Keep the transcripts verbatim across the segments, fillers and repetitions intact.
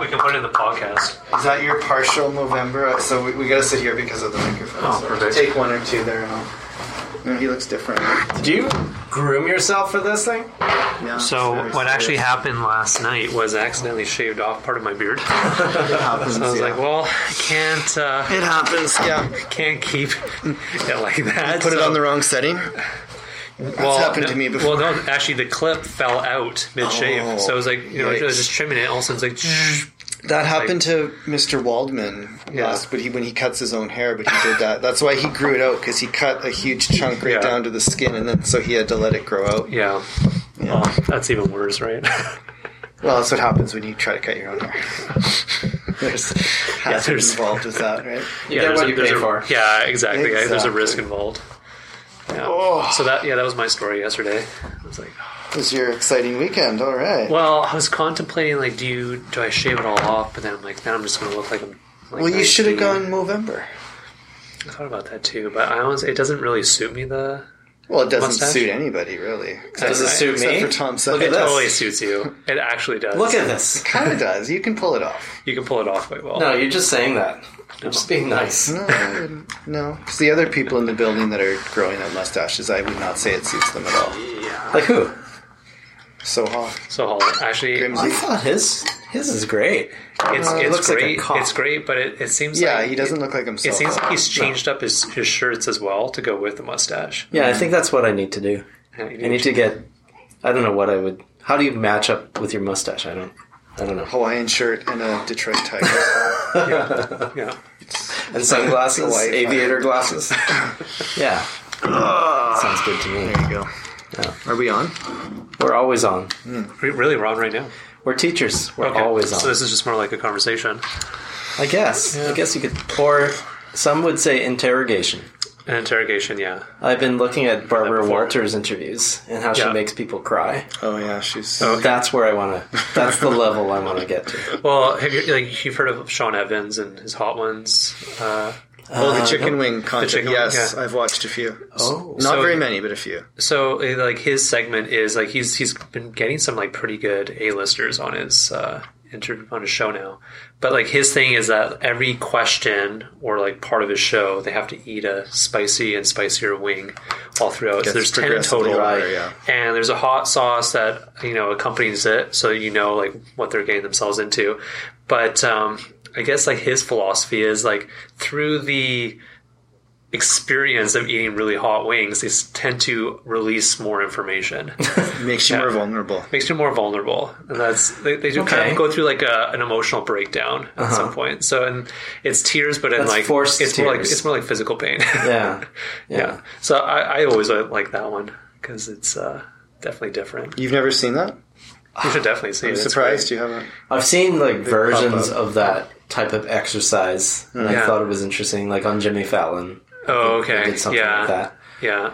can put it in the podcast. Is that your partial Movember? So we, we got to sit here because of the microphone. Oh, so perfect. Take one or two there. And I'll, no, he looks different. Did you groom yourself for this thing? Yeah, So very what actually serious. happened last night was I accidentally shaved off part of my beard. It happens. So I was yeah. like, well, I can't uh, it happens. Yeah. can't keep it like that. Put it so- on the wrong setting. well, happened no, to me before. Well, no, actually the clip fell out mid-shave. Oh, so I was like, you know, I was yikes. just trimming it. All of a sudden it's like... That happened to Mister Waldman Yeah. last, but he when he cuts his own hair, but he did that. That's why he grew it out because he cut a huge chunk right Yeah. down to the skin, and then so he had to let it grow out. Yeah. Yeah. Well, that's even worse, right? Well, that's what happens when you try to cut your own hair. There's hazard there's- involved with that, right? You yeah, get there's what a- you there's pay a- for. Yeah, exactly. Yeah, There's a Exactly. risk involved. Yeah. Oh. So that, yeah, that was my story yesterday. I was like, It was your exciting weekend. All right. well, I was contemplating, like, do you, do I shave it all off? But then I'm like, then I'm just going to look like I'm like well, you should have nineteen. gone Movember. I thought about that too, but I honestly, it doesn't really suit me. The Well, it doesn't Mustache? suit anybody, really. Does it I- suit Except me? for Tom Look Selleck. at it this. totally suits you. It actually does. Look at this. Kind of does. You can pull it off. You can pull it off quite well. No, you're just saying that. You're just being nice. No, I wouldn't. No. Because the other people in the building that are growing out mustaches, I would not say it suits them at all. Like who? So hot. So Holly, actually, Grimsby. I thought his his is great. it's Uh, it it's looks like a great. cop. It's great, but it, it seems Yeah, like he doesn't look like himself. It seems like he's changed up his, his shirts as well to go with the mustache. Yeah, I think that's what I need to do. Yeah, you I need to get. I don't know what I would. How do you match up with your mustache? I don't. I don't know. Hawaiian shirt and a Detroit Tigers. Yeah, yeah. And sunglasses, Hawaii. aviator glasses. Yeah, sounds good to me. There you go. Yeah. Are we on? We're always on. Re- Really, we're on right now. We're teachers. We're Okay. always on. So this is just more like a conversation. I guess. I guess you could. Or some would say interrogation. An interrogation, yeah. I've been looking at Barbara before. Walters' interviews and how she Yeah. makes people cry. Oh, yeah. She's. That's where I want to. That's the level I want to get to. Well, have you, like you've heard of Sean Evans and his Hot Ones? Uh, Oh, the Uh, chicken no. wing content. chicken wing, yes, yeah. I've watched a few. Oh. Not So- very many, but a few. so, uh, like his segment is like he's he's been getting some like pretty good A-listers on his uh, inter- on his show now. But like his thing is that every question or like part of his show, they have to eat a spicy and spicier wing all throughout. So Gets there's ten in progressively total, hotter, yeah. and there's a hot sauce that you know accompanies it, so you know like what they're getting themselves into. But um, I guess like his philosophy is like through the experience of eating really hot wings, they s- tend to release more information. Makes you Yeah. more vulnerable. Makes you more vulnerable, and that's they, they do kind Okay. of go through like a, an emotional breakdown at some point. So, and it's tears, but in That's like forced it's more like tears. it's more like physical pain. Yeah. yeah. So I, I always like that one because it's uh, definitely different. You've never seen that? You should definitely see I'm it. It's surprised great. you haven't. I've seen like versions pop-up. of that type of exercise, and I Yeah. thought it was interesting. Like on Jimmy Fallon, Oh, they okay. did something Yeah. like that. Yeah.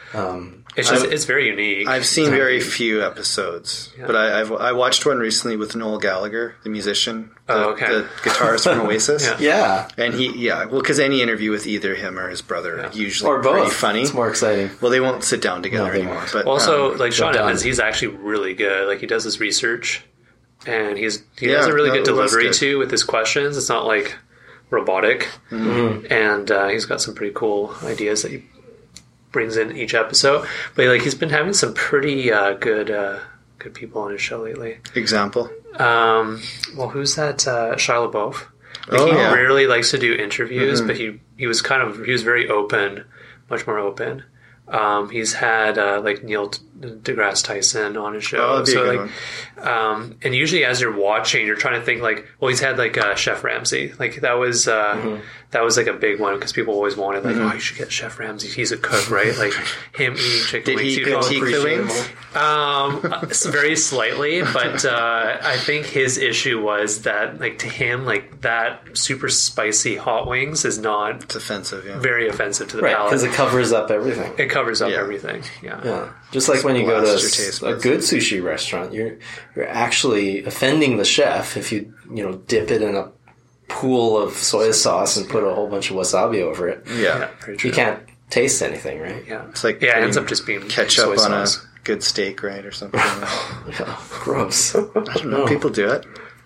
Um, It's just I've- it's very unique. I've seen very few episodes, Yeah. but I, I've I watched one recently with Noel Gallagher, the musician, the, Oh, okay. the guitarist from Oasis. Yeah. yeah, And he, yeah, well, because any interview with either him or his brother are usually or both. pretty funny. It's more exciting. Well, they won't sit down together No, they anymore. won't. But Also, um, like Sean done. Evans, he's actually really good. Like he does his research, and he's he Yeah, has a really no, good it was delivery good. too with his questions. It's not like robotic, Mm-hmm. and uh, he's got some pretty cool ideas that he brings in each episode. But like he's been having some pretty uh, good uh, good people on his show lately. example. Um, well, who's that? Uh, Shia LaBeouf. Like, Oh, he yeah. rarely likes to do interviews, Mm-hmm. but he he was kind of he was very open, much more open. Um, he's had uh, like Neil deGrasse Tyson on his show, Oh, that'd be so a good like, um, and usually as you're watching, you're trying to think like, well, he's had like uh, Chef Ramsay, like that was uh, Mm-hmm. that was like a big one because people always wanted like, oh, you should get Chef Ramsay, he's a cook, right? Like him eating chicken Did wings. he you'd all critique the appreciate wings? um, uh, very slightly, but uh, I think his issue was that, like, to him, like that super spicy hot wings is not It's offensive, yeah. very offensive to the Right, because palate. it covers up everything. It covers up Yeah. everything. Yeah. Yeah, just like when you go to Blast your s- taste a buds. good sushi restaurant, you're you're actually offending the chef if you you know dip it in a pool of soy sauce and put a whole bunch of wasabi over it. Yeah. Yeah, very true. You can't taste anything, right? Yeah, It's like yeah, it ends putting up just being ketchup soy on sauce. a good steak, right, or something. I Yeah, gross. don't know. People do it.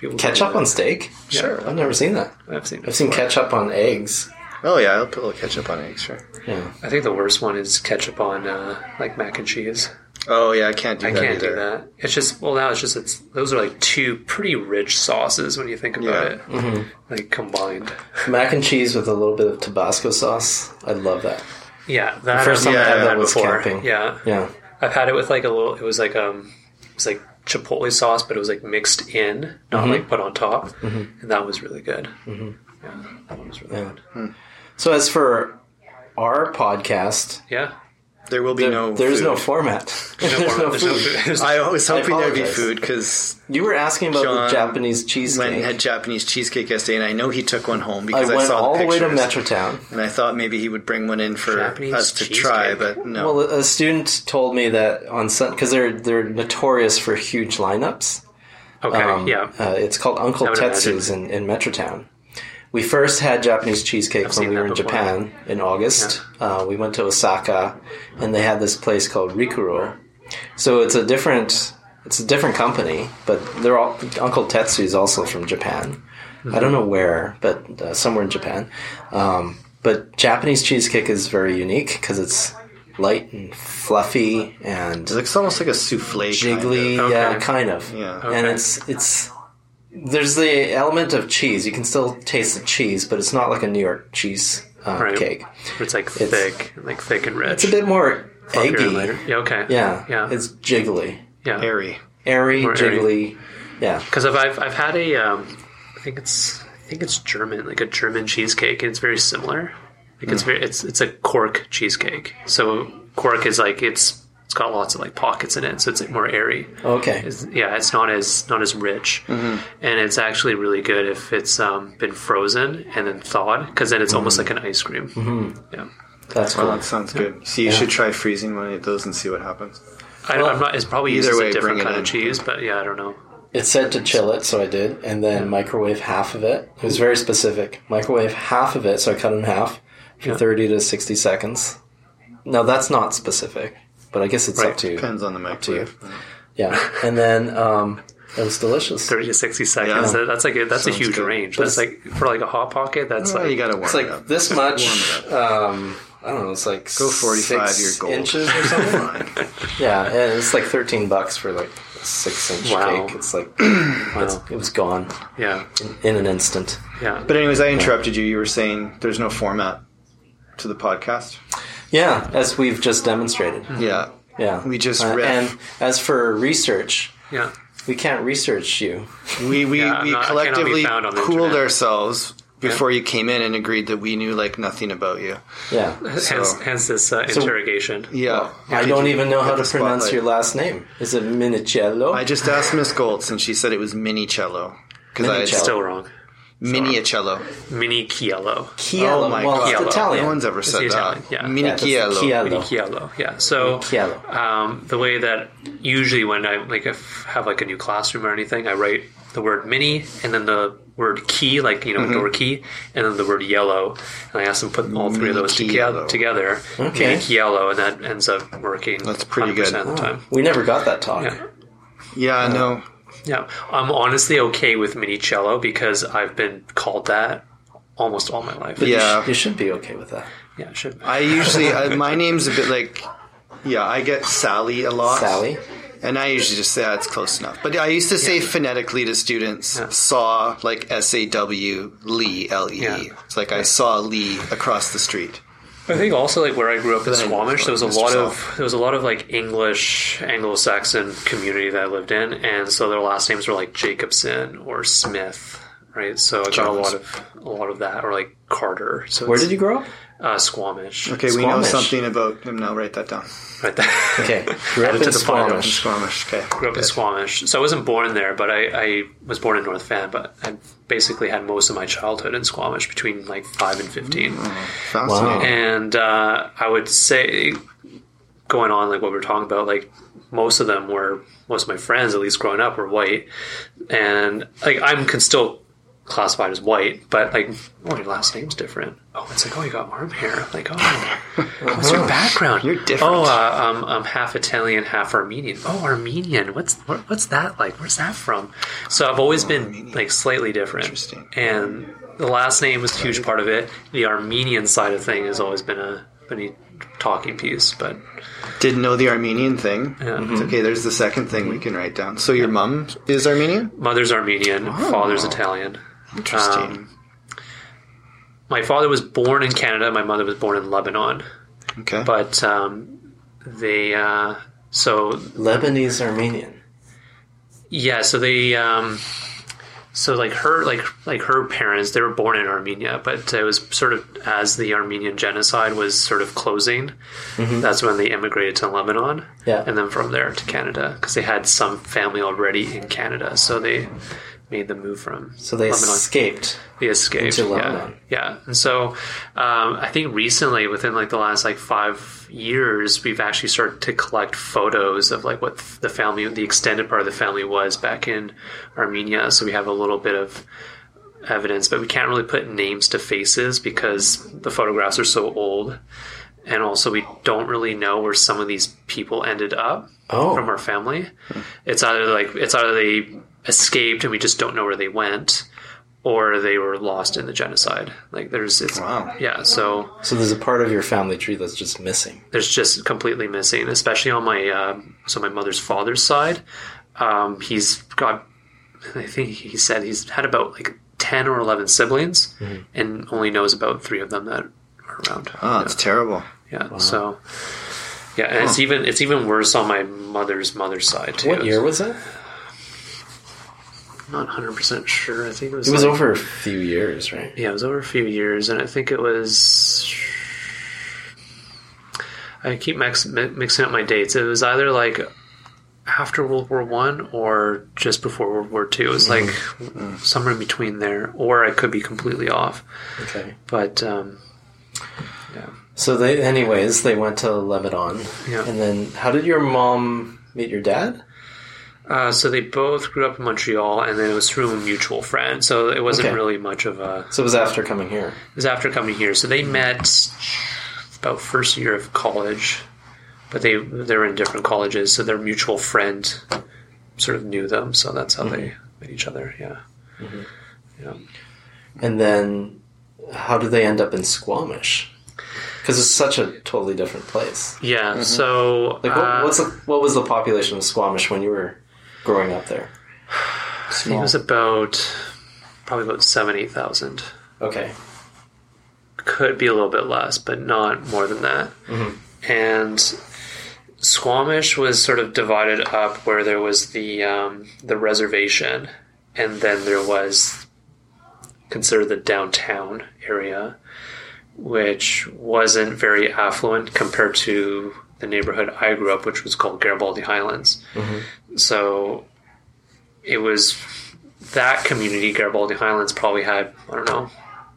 People Ketchup do on that. steak? Sure. I've never seen that. I've seen. it I've seen before. ketchup on eggs. Oh yeah, I'll put a little ketchup on eggs, sure. Yeah. I think the worst one is ketchup on uh, like mac and cheese. Oh yeah, I can't do I that can't either. do that. It's just well now it's just it's those are like two pretty rich sauces when you think about Yeah. it, Mm-hmm. like combined. Mac and cheese with a little bit of Tabasco sauce. I love that. Yeah, that First time I've I had had that was before. camping. Yeah, Yeah. I've had it with like a little. It was like um, it was like chipotle sauce, but it was like mixed in, not Mm-hmm. like put on top, and that was really good. Yeah, that one was really Yeah. good. So as for our podcast, Yeah, There will be there- no. there's food. no format. There's no There's no food. food. There's- I was hoping there'd be apologize. food because You were asking about John the Japanese went cheesecake. and had Japanese cheesecake yesterday, and I know he took one home I because I, went saw all the the way to pictures. Metrotown. And I thought maybe he would bring one in for Japanese us to cheesecake? try, but no. Well, a student told me that on Sun because they're they're notorious for huge lineups. okay, Um, yeah, uh, it's called Uncle I would Tetsu's in, in Metrotown. We first had Japanese cheesecake I've when seen we that were in before. Japan in August. Uh, we went to Osaka, and they had this place called Rikuro. So it's a different it's a different company, but they're all Uncle Tetsu is also from Japan. I don't know where, but uh, somewhere in Japan. Um, but Japanese cheesecake is very unique because it's light and fluffy and It looks almost like a souffle. jiggly, Kind of. yeah, Okay. kind of. Yeah. And Okay. it's it's there's the element of cheese. You can still taste the cheese, but it's not like a New York cheese uh, Right. cake. it's like it's- thick, like thick and rich. It's a bit more Fluffier and eggy. lighter. Yeah, okay. Yeah, yeah, It's jiggly, yeah. Airy. airy, More airy. jiggly. Yeah, Because I've, I've I've had a um, I think it's I think it's German, like a German cheesecake, and it's very similar. Like it's very it's it's a cork cheesecake. So cork is like it's it's got lots of like pockets in it, so it's like more airy. okay. It's, yeah, it's not as not as rich, and it's actually really good if it's um, been frozen and then thawed, because then it's almost like an ice cream. Yeah, That's Well, cool. that sounds good. So you should try freezing one of those and see what happens. I, I'm not. It's probably either uses way, a different bring it kind in. of cheese, but yeah, I don't know. It said to chill it, so I did, and then microwave half of it. It was very specific. Microwave half of it, so I cut it in half for Yeah. thirty to sixty seconds. Now that's not specific, but I guess it's Right. up to you. Depends on the microwave. Yeah, and then um, it was delicious. Thirty to sixty seconds. Yeah. That- That's like a, that's a Sounds huge good. range. But That's like for like a hot pocket. That's Well, like you gotta warm It's it up. like this much. Um, I don't know. It's like Go forty-five, six you're gold. inches or something. Fine. Yeah, and it's like thirteen bucks for like a six inch Wow. cake. It's like it's, it was gone yeah, in an instant. yeah. But anyways, I interrupted you. You were saying there's no format to the podcast. Yeah, as we've just demonstrated. Yeah. Yeah, We just Uh, riff. and as for research, Yeah. we can't research you. We we, Yeah, I'm we not- I cannot be collectively found on the cooled internet. ourselves before you came in and agreed that we knew like nothing about you. Yeah, Hence, hence this uh, interrogation. Yeah. I Did don't you even know get how to the pronounce spotlight? your last name. Is it Minicello? I just asked Miss Goltz and she said it was Minicello. Because I Minicello. Still wrong. Minicello. Mini Chiello. Chiello. Oh my well, God. it's Italian. No one's ever It's said the that. Italian, yeah. Mini Yeah, it's the Chiello. Mini Chiello. Yeah. So Chiello. um, the way that usually when I like if have like a new classroom or anything, I write the word mini and then the word key, like you know, Mm-hmm. door key, and then the word yellow. And I ask them to put all three of Mini those key together, yellow. together. Okay. Mini Chiello, and that ends up working. That's pretty good. one hundred percent of the time. We never got that talk. Yeah. Yeah, no. Yeah, I'm honestly okay with Minicello because I've been called that almost all my life. But you Yeah. sh- you should be okay with that. yeah, it should. I usually, I, my name's a bit like, yeah, I get Sally a lot. Sally? And I usually just say that's close enough. But I used to say phonetically to students, Yeah. saw, like S A W, Lee, L E. Yeah. It's like I saw Lee across the street. I think also like where I grew up in Then Squamish, there was a Mister lot Saul. of there was a lot of like English Anglo-Saxon community that I lived in, and so their last names were like Jacobson or Smith, right? So I got a Jones. lot of a lot of that, or like Carter. So Where it's, did you grow up? uh, Squamish? Okay, we know Squamish. something about him now. Write that down. Right there. Okay. Grew up Added in to the pile. Squamish. Squamish. Okay. Grew up in Squamish, so I wasn't born there, but I, I was born in North Van. But I basically had most of my childhood in Squamish, between like five and fifteen. Fascinating. And uh, I would say, going on like what we were talking about, like most of them were, most of my friends, at least growing up, were white, and like I'm can still classified as white, but like, oh, your last name's different. Oh, it's like, oh, you got arm hair. Like, oh, what's your background? You're different. Oh, uh, um, I'm half Italian, half Armenian. Oh, Armenian. What's what, what's that like? Where's that from? So I've always been Armenian. like slightly different. Interesting. And the last name was a huge part of it. The Armenian side of thing has always been a been a talking piece, but Didn't know the Armenian thing. Yeah. It's okay, there's the second thing we can write down. So your mom is Armenian? mother's Armenian, Oh. father's Italian. Interesting. Um, my father was born in Canada. My mother was born in Lebanon. okay. But um, they, uh, so Lebanese Armenian. yeah, so they, um, so like her, like like her parents, they were born in Armenia, but it was sort of as the Armenian genocide was sort of closing. That's when they immigrated to Lebanon, Yeah. and then from there to Canada because they had some family already in Canada, so they made the move from So they Lebanon. escaped. The escape, Into yeah, Lebanon. yeah. And so, um, I think recently, within like the last like five years, we've actually started to collect photos of like what the family, the extended part of the family was back in Armenia. So we have a little bit of evidence, but we can't really put names to faces because the photographs are so old, and also we don't really know where some of these people ended up Oh. from our family. It's either like it's either they escaped and we just don't know where they went, or they were lost in the genocide. Like there's, it's, Wow. yeah. So So there's a part of your family tree that's just missing. there's just completely missing, especially on my um, so my mother's father's side. Um, he's got, I think he said he's had about like ten or eleven siblings, and only knows about three of them that are around. Oh, it's terrible. Yeah. So yeah, and it's even it's even worse on my mother's mother's side too. What year was it? I'm not one hundred percent sure. I think it was. It was like- over a few years, right? Yeah, it was over a few years, and I think it was. I keep mix, mi- mixing up my dates. It was either like after World War One or just before World War Two. It was like somewhere in between there, or I could be completely off. Okay. But um, yeah, So they, anyways, they went to Lebanon. Yeah. And then, how did your mom meet your dad? uh, so they both grew up in Montreal, and then it was through a mutual friend. So it wasn't Okay. really much of a. So it was after coming here. It was after coming here. So they met about first year of college, but they they were in different colleges. So their mutual friend sort of knew them. So that's how they met each other. Yeah. Yeah. And then, how did they end up in Squamish? Because it's such a totally different place. Yeah. So Like, what, uh, what's the, what was the population of Squamish when you were growing up there? I think it was about probably about seven eight thousand. Okay. Could be a little bit less, but not more than that. And Squamish was sort of divided up where there was the um, the reservation, and then there was considered the downtown area, which wasn't very affluent compared to the neighborhood I grew up, which was called Garibaldi Highlands. So it was that community, Garibaldi Highlands, probably had, I don't know,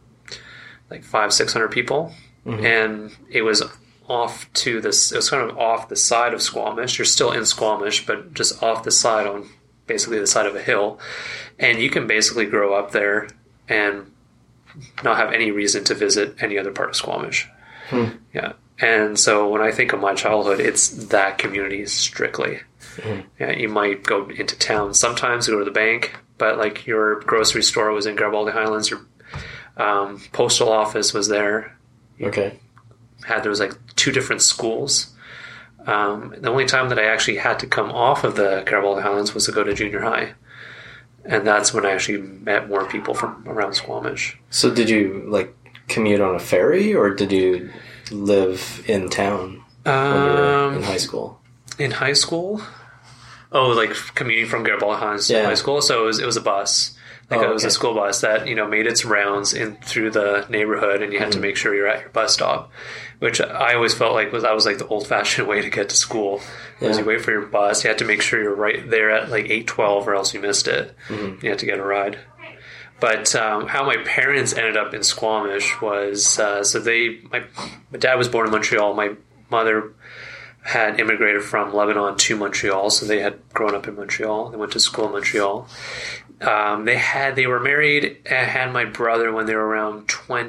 like five, six hundred people, and it was off to this. It was kind of off the side of Squamish. You're still in Squamish, but just off the side on basically the side of a hill, and you can basically grow up there and not have any reason to visit any other part of Squamish. Yeah, and so when I think of my childhood, it's that community strictly. Yeah, you might go into town sometimes to go to the bank, but like your grocery store was in Garibaldi Highlands. Your um, postal office was there. Okay. Had there was like two different schools. Um, the only time that I actually had to come off of the Garibaldi Highlands was to go to junior high, and that's when I actually met more people from around Squamish. So did you, like, commute on a ferry, or did you live in town when you were in Um, high school? in high school, oh, like commuting from Garibaldi Highlands to Yeah. high school. So it was it was a bus. Like Oh, it was a okay. school bus that, you know, made its rounds in through the neighborhood, and you had to make sure you're at your bus stop, which I always felt like was that was like the old fashioned way to get to school. Was Yeah. you wait for your bus, you had to make sure you're right there at like eight twelve, or else you missed it. You had to get a ride. But um, how my parents ended up in Squamish was uh, so they my, my dad was born in Montreal. My mother had immigrated from Lebanon to Montreal, so they had grown up in Montreal. They went to school in Montreal. um, they had they were married and had my brother when they were around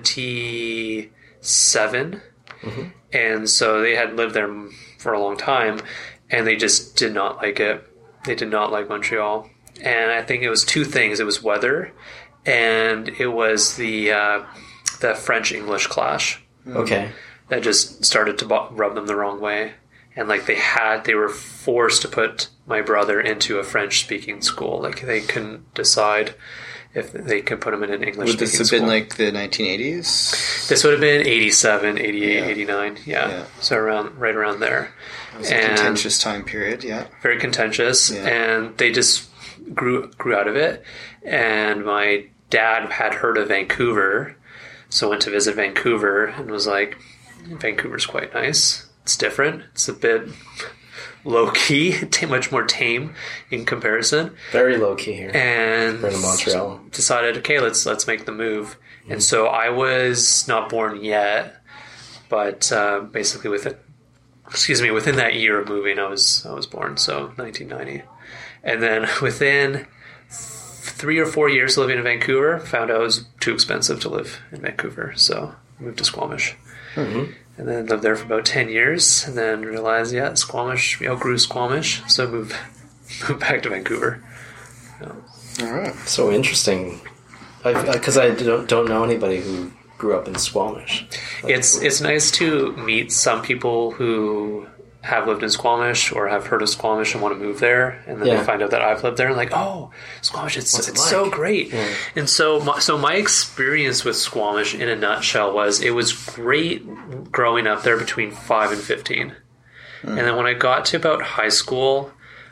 twenty-seven, mm-hmm. and so they had lived there for a long time, and they just did not like it. They did not like Montreal, and I think it was two things: it was weather, and it was the uh, the French English clash. Okay, that just started to rub them the wrong way. And like they had, they were forced to put my brother into a French-speaking school. Like they couldn't decide if they could put him in an English-speaking school. Would this have been like the nineteen eighties? This would have been eighty-seven, eighty-eight, Yeah. eighty-nine. Yeah. Yeah. So around, right around there. It was a contentious time period, yeah. Very contentious. Yeah. And they just grew grew out of it. And my dad had heard of Vancouver, so went to visit Vancouver and was like, Vancouver's quite nice. It's different. It's a bit low-key, t- much more tame in comparison. Very low-key here. And Compared to Montreal. decided, okay, let's let's make the move. Mm-hmm. And so I was not born yet, but uh, basically within, excuse me, within that year of moving, I was I was born, so nineteen ninety. And then within three or four years living in Vancouver, found out it was too expensive to live in Vancouver, so moved to Squamish. Mm-hmm. And then lived there for about ten years, and then realized, yeah, Squamish, we outgrew Squamish, so moved, moved back to Vancouver. Yeah. All right. So interesting. Because I, I don't, don't know anybody who grew up in Squamish. That's it's cool. It's nice to meet some people who have lived in Squamish or have heard of Squamish and want to move there, and then Yeah. they find out that I've lived there and like, oh, Squamish, it's, What's it it's like? so great. Yeah. And so my, so my experience with Squamish in a nutshell was it was great growing up there between five and fifteen. Mm. And then when I got to about high school,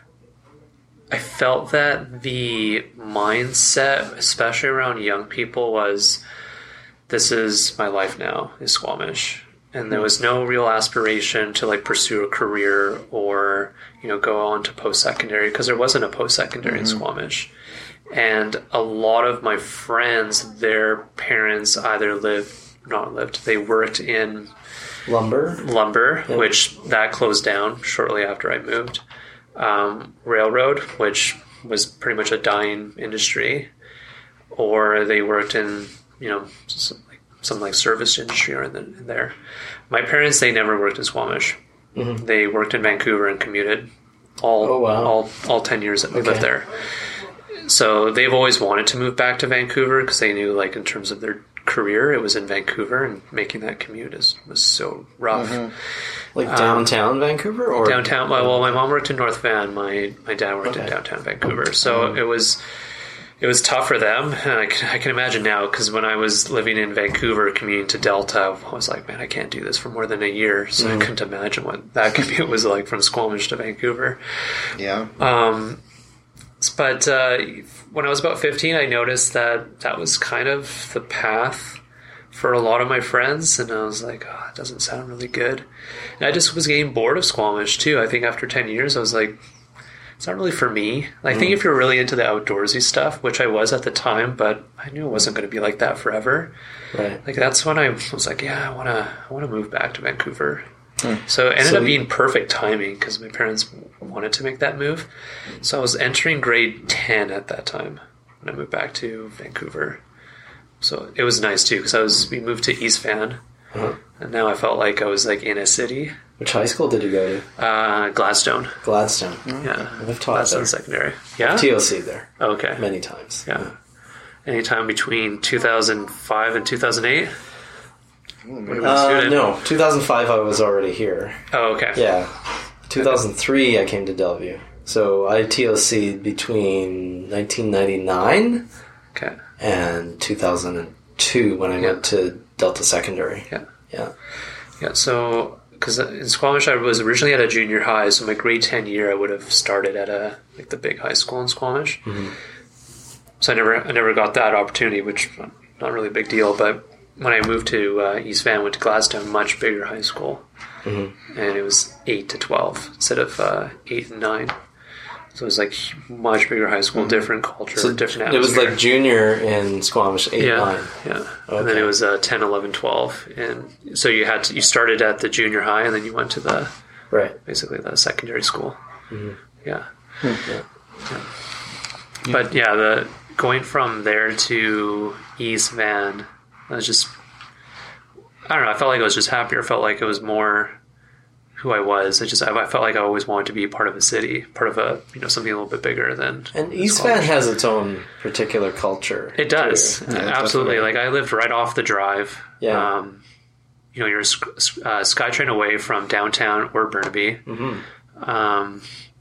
I felt that the mindset, especially around young people, was this is my life now, is Squamish. And there was no real aspiration to like pursue a career or, you know, go on to post-secondary because there wasn't a post-secondary mm-hmm. in Squamish. And a lot of my friends, their parents either lived, not lived, they worked in lumber, lumber, yeah. which that closed down shortly after I moved. Um, railroad, which was pretty much a dying industry, or they worked in, you know, some, like, some like service industry or in, the, in there. My parents, they never worked in Squamish. Mm-hmm. They worked in Vancouver and commuted all oh, wow. all all ten years that we okay. lived there. So they've always wanted to move back to Vancouver because they knew, like, in terms of their career, it was in Vancouver, and making that commute is was so rough. Mm-hmm. Like downtown um, Vancouver, or downtown? Well, well, my mom worked in North Van. My my dad worked okay. in downtown Vancouver, so mm-hmm. it was it was tough for them. And I can, I can imagine now, because when I was living in Vancouver, commuting to Delta, I was like, man, I can't do this for more than a year. So mm-hmm. I couldn't imagine what that commute was like from Squamish to Vancouver. Yeah. Um. But uh, when I was about fifteen, I noticed that that was kind of the path for a lot of my friends, and I was like, oh, it doesn't sound really good. And I just was getting bored of Squamish, too. I think after ten years, I was like, it's not really for me. I mm. think if you're really into the outdoorsy stuff, which I was at the time, but I knew it wasn't going to be like that forever. Right. Like, that's when I was like, yeah, I want to I want to move back to Vancouver. Mm. So it ended so up being perfect timing because my parents wanted to make that move. So I was entering grade ten at that time when I moved back to Vancouver. So it was nice too because I was we moved to East Van, uh-huh. and now I felt like I was like in a city. Which high school did you go to? Uh, Gladstone. Gladstone. Mm-hmm. Yeah, I've taught Gladstone there. Secondary. Yeah, T O C there. Okay, many times. Yeah, anytime between two thousand five and two thousand eight. Uh, no, two thousand five I was already here. Oh, okay. Yeah. two thousand three I came to Delview. So I T O C'd between nineteen ninety-nine okay. and two thousand two when I yeah. went to Delta Secondary. Yeah. Yeah. Yeah, so, because in Squamish I was originally at a junior high, so my grade ten year I would have started at a like the big high school in Squamish. Mm-hmm. So I never I never got that opportunity, which not really a big deal, but when I moved to uh, East Van, went to Gladstone, much bigger high school. Mm-hmm. And it was eight to twelve instead of uh, eight and nine. So it was like much bigger high school, mm-hmm. different culture, so different atmosphere. It was like junior in Squamish, eight, yeah, nine. Yeah, okay. And then it was uh, ten, eleven, twelve. And so you had to, you started at the junior high and then you went to the, right, basically the secondary school. Mm-hmm. Yeah. Mm-hmm. yeah. yeah. But yeah, the going from there to East Van, I was just, I don't know, I felt like I was just happier. I felt like it was more who I was. I just, I, I felt like I always wanted to be part of a city, part of a, you know, something a little bit bigger than. And East Van has its own particular culture. It does. Yeah, absolutely. definitely. Like, I lived right off the drive. Yeah. Um, you know, you're a sc- uh, SkyTrain away from downtown or Burnaby. Mm-hmm. Um,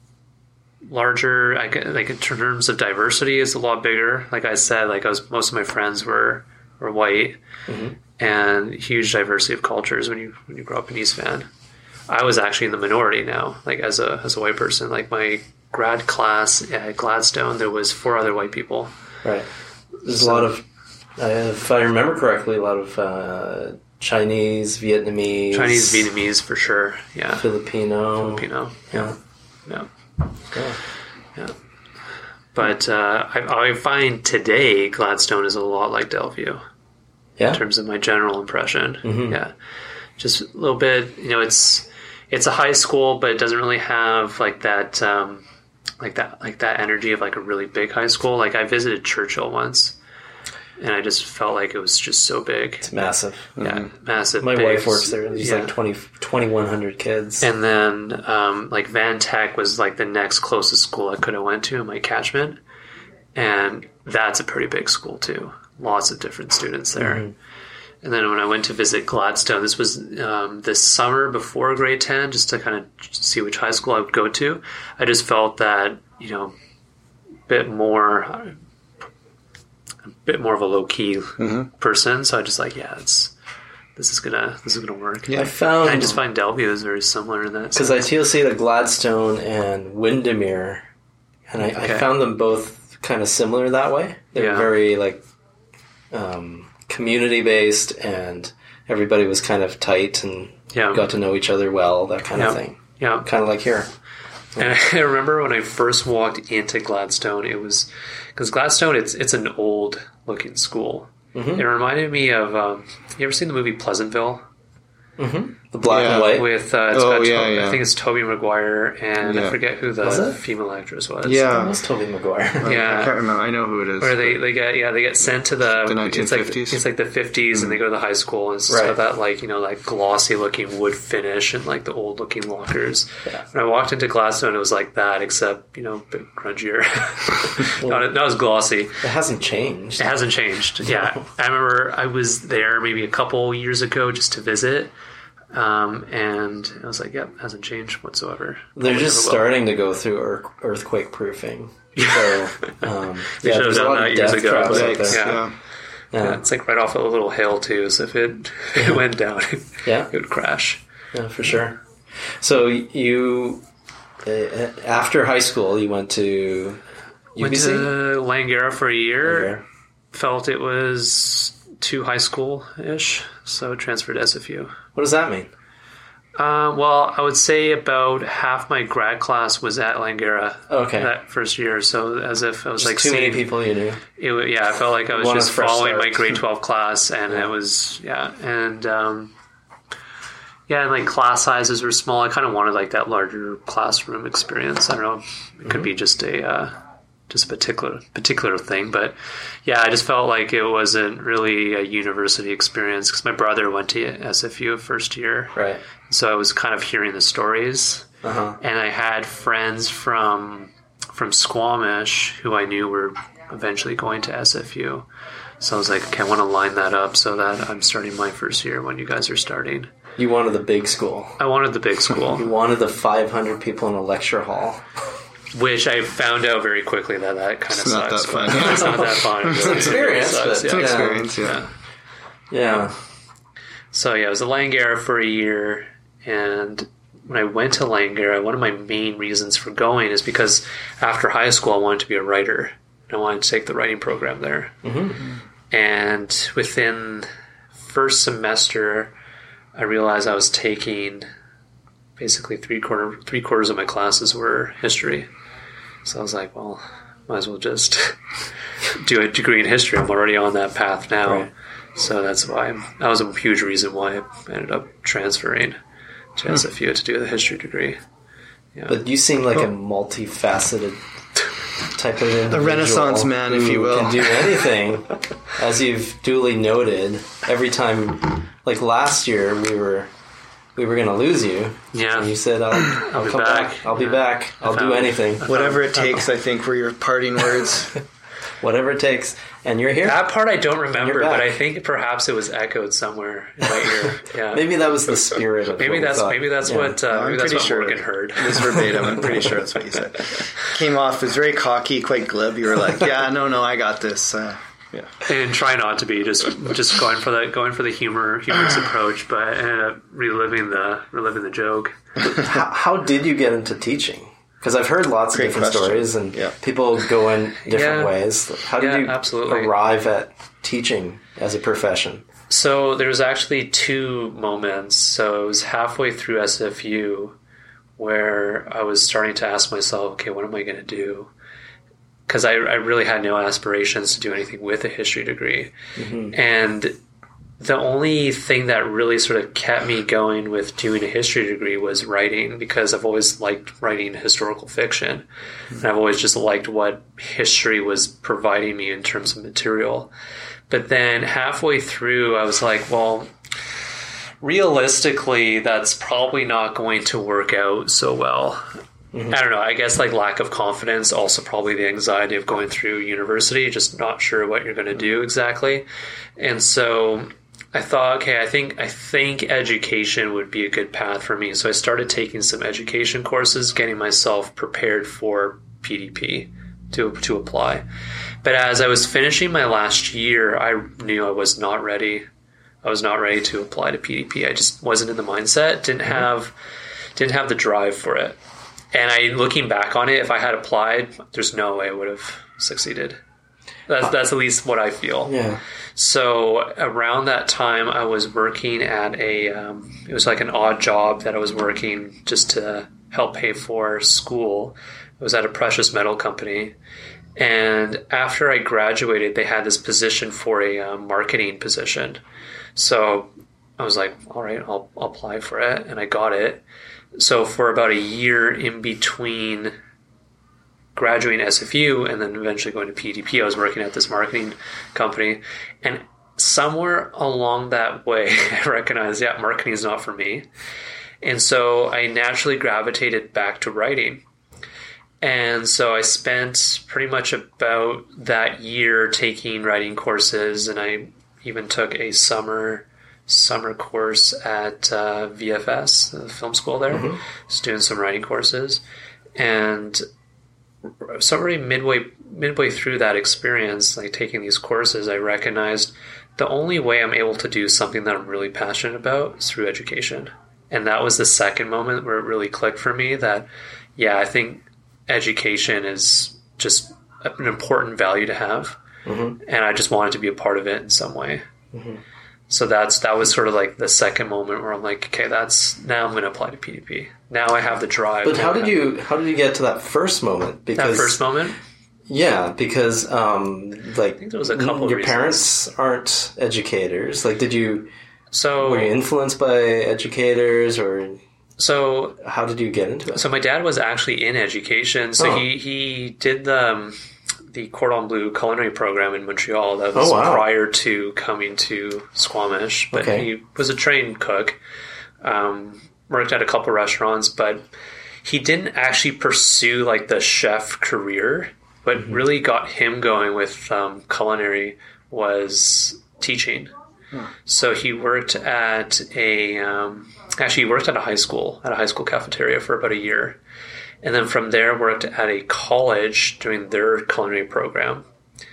larger, I, gue- like in terms of diversity, is a lot bigger. Like I said, like I was, most of my friends were, were white, Mm-hmm. and huge diversity of cultures when you when you grow up in East Van. I was actually in the minority now, like as a as a white person. Like my grad class at Gladstone, there was four other white people. Right. There's a lot of, uh, if I remember correctly, a lot of uh, Chinese, Vietnamese, Chinese, Vietnamese for sure. Yeah, Filipino. Filipino. Yeah. Yeah. Yeah. Yeah. But uh, I, I find today Gladstone is a lot like Delview Yeah. in terms of my general impression. Mhm. Yeah. Just a little bit, you know, it's it's a high school, but it doesn't really have like that um, like that like that energy of like a really big high school. Like I visited Churchill once, and I just felt like it was just so big. It's massive. Yeah, massive. My big. wife works there. There's Yeah. like twenty, twenty-one hundred kids. And then, um, like, Van Tech was, like, the next closest school I could have went to in my catchment. And that's a pretty big school, too. Lots of different students there. Mm-hmm. And then when I went to visit Gladstone, this was um, this summer before grade ten, just to kind of see which high school I would go to. I just felt that, you know, a bit more, a bit more of a low-key Mm-hmm. person. So I just like, yeah, it's... This is gonna. This is gonna work. I found I just find Delview is very similar in that. because I sense. T L C'd at Gladstone and Windermere, and I, Okay. I found them both kind of similar that way. They Yeah. were very like um, community based, and everybody was kind of tight and Yeah. got to know each other well. That kind of Yeah. thing. Yeah. Kind of like here. And I remember when I first walked into Gladstone, it was because Gladstone it's it's an old looking school. Mhm. It reminded me of um, you ever seen the movie Pleasantville Mm-hmm. The black Yeah. and white. with uh, it's Oh, got yeah, To- yeah. I think it's Tobey Maguire and I Yeah. forget who the Was it? female actress was. That Yeah. was Tobey Maguire. Yeah. I can't remember. I know who it is. Where they, they get yeah they get sent to the The it's like 1950s? it's like the fifties and they go to the high school and it's Right. got that like you know like glossy looking wood finish and like the old looking lockers. Yeah. When I walked into Gladstone, it was like that except you know a bit grungier. not, not as glossy. It hasn't changed. It hasn't changed. Yeah, I remember I was there maybe a couple years ago just to visit. Um, and I was like, "Yep, hasn't changed whatsoever." They're Probably just never will. starting to go through earth- earthquake proofing. So, um, They yeah, should have there's a done lot that of years death ago, traps but- out there. Yikes, Yeah. yeah. Yeah, Yeah, it's like right off a little hill too. So if it if it went down, yeah, it would crash. yeah, for sure. So you, uh, after high school, you went to U B Went C? to Langara for a year. Okay. Felt it was too high school ish, so transferred to S F U. What does that mean? Uh, well, I would say about half my grad class was at Langara Okay. that first year. So as if I was Just like too many seeing, people you knew. it, wa- yeah, I felt like I was Want a just fresh following start. my grade twelve class, and Yeah. it was yeah, and um, yeah, and like class sizes were small. I kind of wanted like that larger classroom experience. I don't know, it could be just a uh, just a particular particular thing, but yeah, I just felt like it wasn't really a university experience because my brother went to S F U first year, Right. so I was kind of hearing the stories. Uh huh. And I had friends from from Squamish who I knew were eventually going to S F U. So I was like, okay, I want to line that up so that I'm starting my first year when you guys are starting. You wanted the big school. I wanted the big You school, wanted the five hundred people in a lecture hall. which I found out very quickly that that kind of It's not sucks. that but fun. It's not that fun. It's an experience, It really but- sucks, It's an yeah. experience, yeah. Yeah. So yeah, I was at Langara for a year, and when I went to Langara, one of my main reasons for going is because after high school I wanted to be a writer. I wanted to take the writing program there. Mm-hmm. And within first semester, I realized I was taking basically three quarter three quarters of my classes were history. So I was like, well, might as well just do a degree in history. I'm already on that path now. Right. So that's why that was a huge reason why I ended up transferring to S F U to do the history degree. Yeah. But you seem like a multifaceted type of individual. Renaissance man, if you who will. Can do anything, as you've duly noted. Every time, like last year, we were we were going to lose you. Yeah. And you said, "I'll, I'll, I'll be come back. back. I'll be Yeah. back. I'll do anything, Whatever it takes, I think, were your parting words. whatever it takes." And you're here. That part I don't remember, You're back. but I think perhaps it was echoed somewhere in my ear. Yeah. Maybe that was the spirit of Maybe what we that's thought. maybe that's Yeah. what uh, I'm maybe that's pretty what sure Morgan heard. It was verbatim. I'm pretty sure that's what you said. Came off as very cocky, quite glib. You were like, "Yeah, no, no, I got this." Uh, yeah. And try not to be just just going for the going for the humor humorous approach, but I ended up reliving the reliving the joke. How, how did you get into teaching? Because I've heard lots Great of different question. stories, and Yeah. people go in different Yeah. ways. How did Yeah, you absolutely. arrive at teaching as a profession? So there was actually two moments. So it was halfway through S F U where I was starting to ask myself, okay, what am I going to do? Because I, I really had no aspirations to do anything with a history degree. Mm-hmm. And the only thing that really sort of kept me going with doing a history degree was writing, because I've always liked writing historical fiction. Mm-hmm. And I've always just liked what history was providing me in terms of material. But then halfway through, I was like, well, realistically, that's probably not going to work out so well. Mm-hmm. I don't know. I guess like lack of confidence, also probably the anxiety of going through university, just not sure what you're going to do exactly. And so I thought, okay, I think I think education would be a good path for me. So I started taking some education courses, getting myself prepared for P D P to to apply. But as I was finishing my last year, I knew I was not ready. I was not ready to apply to P D P. I just wasn't in the mindset. Didn't have didn't have the drive for it. And I, looking back on it, if I had applied, there's no way I would have succeeded. That's that's at least what I feel. Yeah. So around that time, I was working at a. Um, it was like an odd job that I was working just to help pay for school. I was at a precious metal company, and after I graduated, they had this position for a um, marketing position. So I was like, all right, I'll, I'll apply for it, and I got it. So for about a year in between graduating S F U and then eventually going to P D P, I was working at this marketing company. And somewhere along that way, I recognized, yeah, marketing is not for me. And so I naturally gravitated back to writing. And so I spent pretty much about that year taking writing courses, and I even took a summer summer course at uh, V F S, the film school there. Mm-hmm. Just doing some writing courses. And somewhere midway midway through that experience, like taking these courses, I recognized the only way I'm able to do something that I'm really passionate about is through education. And that was the second moment where it really clicked for me that, yeah, I think education is just an important value to have. Mm-hmm. And I just wanted to be a part of it in some way. Mm-hmm. So that's that was sort of like the second moment where I'm like, okay, that's now I'm going to apply to P D P. Now I have the drive. But how did you how did you get to that first moment? Because that first moment? Yeah, because um, like I think there was a couple your of parents aren't educators. Like, did you? So were you influenced by educators, or so how did you get into it? So my dad was actually in education. So oh. he he did the. Um, the Cordon Bleu culinary program in Montreal. That was oh, wow. prior to coming to Squamish. But okay. he was a trained cook, um, worked at a couple restaurants, but he didn't actually pursue like the chef career. What mm-hmm. really got him going with um, culinary was teaching. Hmm. So he worked at a, um, actually he worked at a high school, at a high school cafeteria for about a year. And then from there worked at a college doing their culinary program.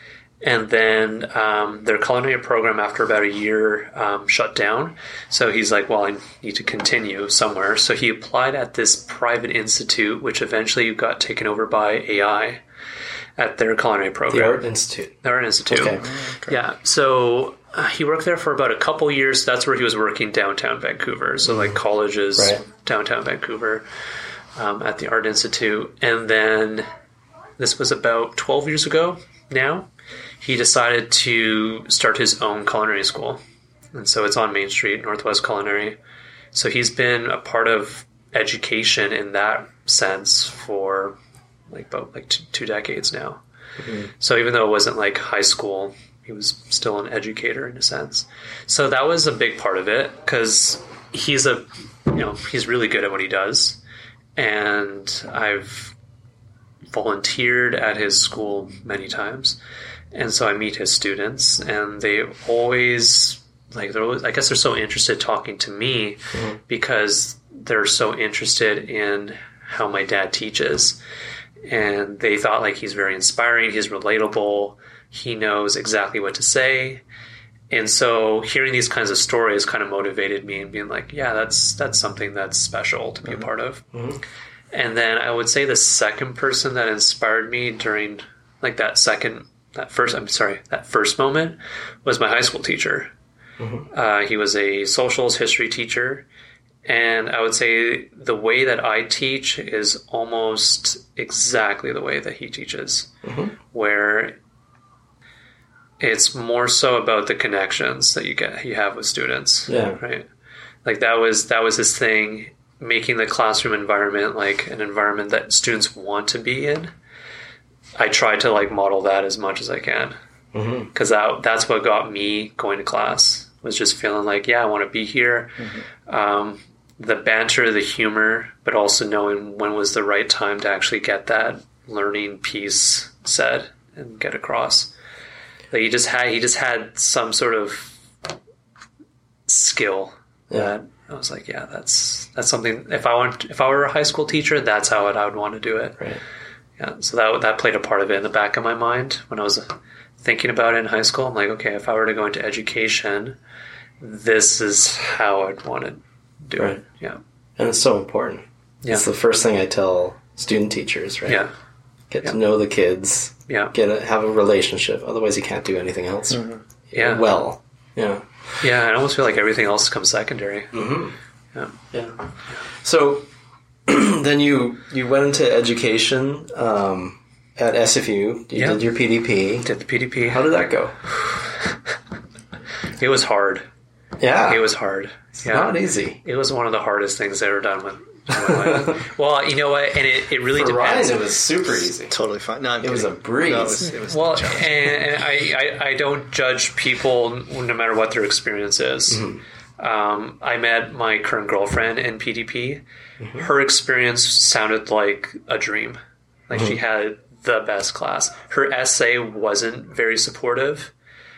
And then um, their culinary program after about a year um, shut down. So he's like, well, I need to continue somewhere. So he applied at this private institute, which eventually got taken over by A I at their culinary program. The Art Institute. The Art Institute. Okay. okay. Yeah. So uh, he worked there for about a couple years. That's where he was working downtown Vancouver. So like colleges, right. downtown Vancouver. Um, at the Art Institute. And then this was about twelve years ago now. He decided to start his own culinary school. And so it's on Main Street, Northwest Culinary. So he's been a part of education in that sense for like about like two, two decades now. Mm-hmm. So even though it wasn't like high school, he was still an educator in a sense. So that was a big part of it because he's a, you know, he's really good at what he does. And I've volunteered at his school many times. And so I meet his students and they always, like, they're always, I guess they're so interested talking to me mm-hmm. because they're so interested in how my dad teaches. And they thought, like, he's very inspiring, he's relatable, he knows exactly what to say. And so hearing these kinds of stories kind of motivated me and being like, yeah, that's that's something that's special to be mm-hmm. a part of. Mm-hmm. And then I would say the second person that inspired me during, like, that second, that first, I'm sorry, that first moment was my high school teacher. Mm-hmm. Uh, he was a socials history teacher. And I would say the way that I teach is almost exactly the way that he teaches, mm-hmm. where it's more so about the connections that you get, you have with students. Yeah. Right. Like that was, that was his thing, making the classroom environment like an environment that students want to be in. I try to like model that as much as I can. Mm-hmm. Cause that, that's what got me going to class, was just feeling like, yeah, I want to be here. Mm-hmm. Um, the banter, the humor, but also knowing when was the right time to actually get that learning piece said and get across. Like he just had, he just had some sort of skill yeah. that I was like, yeah, that's that's something. If I want, if I were a high school teacher, that's how I would want to do it. Right. Yeah. So that that played a part of it in the back of my mind when I was thinking about it in high school. I'm like, okay, if I were to go into education, this is how I'd want to do right. it. Yeah. And it's so important. Yeah. It's the first thing I tell student teachers, right? Yeah. Get yeah. to know the kids. Yeah. Get a, have a relationship. Otherwise, you can't do anything else. Mm-hmm. Yeah. Well. Yeah. Yeah. I almost feel like everything else comes secondary. Mm-hmm. Yeah. Yeah. So then you you went into education um, at S F U. You yeah. did your P D P. Did the P D P. How did that go? It was hard. Yeah. It was hard. It's yeah. not easy. It was one of the hardest things I've ever done with my life. Well, you know what? And it, it really For depends. Ryan, it was super easy. Totally fine. No, I'm it kidding. was a breeze. No, it was, it was well, and, and I, I, I don't judge people no matter what their experience is. Mm-hmm. Um, I met my current girlfriend in P D P. Mm-hmm. Her experience sounded like a dream. Like mm-hmm. she had the best class. Her essay wasn't very supportive,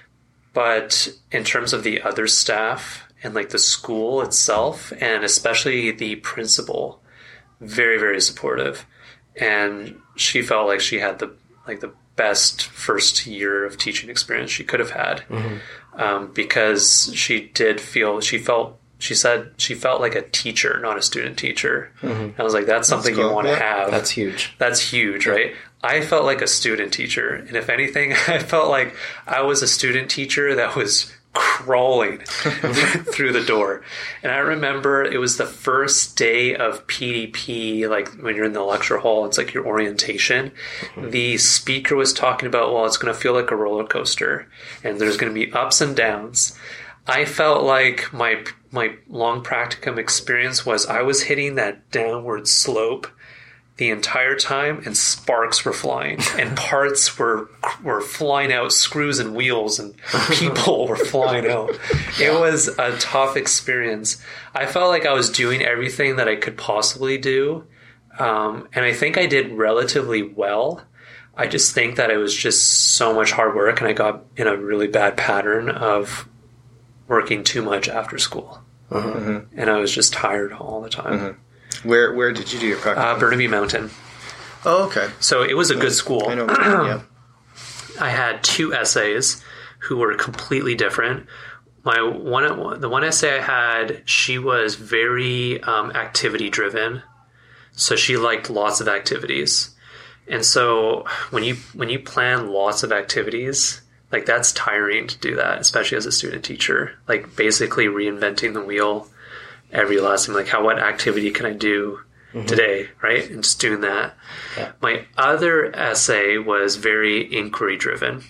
but in terms of the other staff and like the school itself, and especially the principal, very, very supportive. And she felt like she had the like the best first year of teaching experience she could have had. Mm-hmm. Um, because she did feel, she felt, she said she felt like a teacher, not a student teacher. Mm-hmm. I was like, that's something that's cool. you want to yeah. have. That's huge. That's huge, yeah. right? I felt like a student teacher. And if anything, I felt like I was a student teacher that was crawling through the door. And I remember it was the first day of P D P, like when you're in the lecture hall, it's like your orientation. Mm-hmm. The speaker was talking about, well, it's going to feel like a roller coaster and there's going to be ups and downs. I felt like my my long practicum experience was I was hitting that downward slope the entire time, and sparks were flying, and parts were were flying out, screws and wheels, and people were flying out. It was a tough experience. I felt like I was doing everything that I could possibly do, um, and I think I did relatively well. I just think that it was just so much hard work, and I got in a really bad pattern of working too much after school, uh-huh. and I was just tired all the time. Uh-huh. Where where did you do your practice? Uh, Burnaby Mountain. Oh, okay. So it was a good school. I know. Yeah. I had two essays who were completely different. My one, the one essay I had, she was very um, activity driven, so she liked lots of activities. And so when you when you plan lots of activities, like that's tiring to do that, especially as a student teacher. Like basically reinventing the wheel every lesson, like how, what activity can I do mm-hmm. today, right? And just doing that. Yeah. My other essay was very inquiry driven.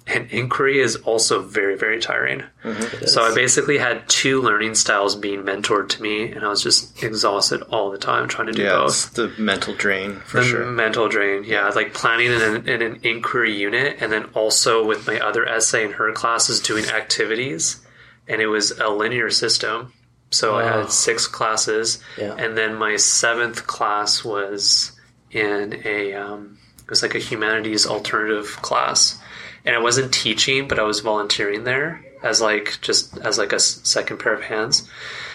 And inquiry is also very, very tiring. Mm-hmm. So I basically had two learning styles being mentored to me, and I was just exhausted all the time trying to do Yeah, both. it's the mental drain for The sure. mental drain, yeah. Like planning in an, in an inquiry unit, and then also with my other essay in her classes doing activities. And it was a linear system. So I Wow. had six classes. Yeah. And then my seventh class was in a, um, it was like a humanities alternative class. And I wasn't teaching, but I was volunteering there as like, just as like a s- second pair of hands.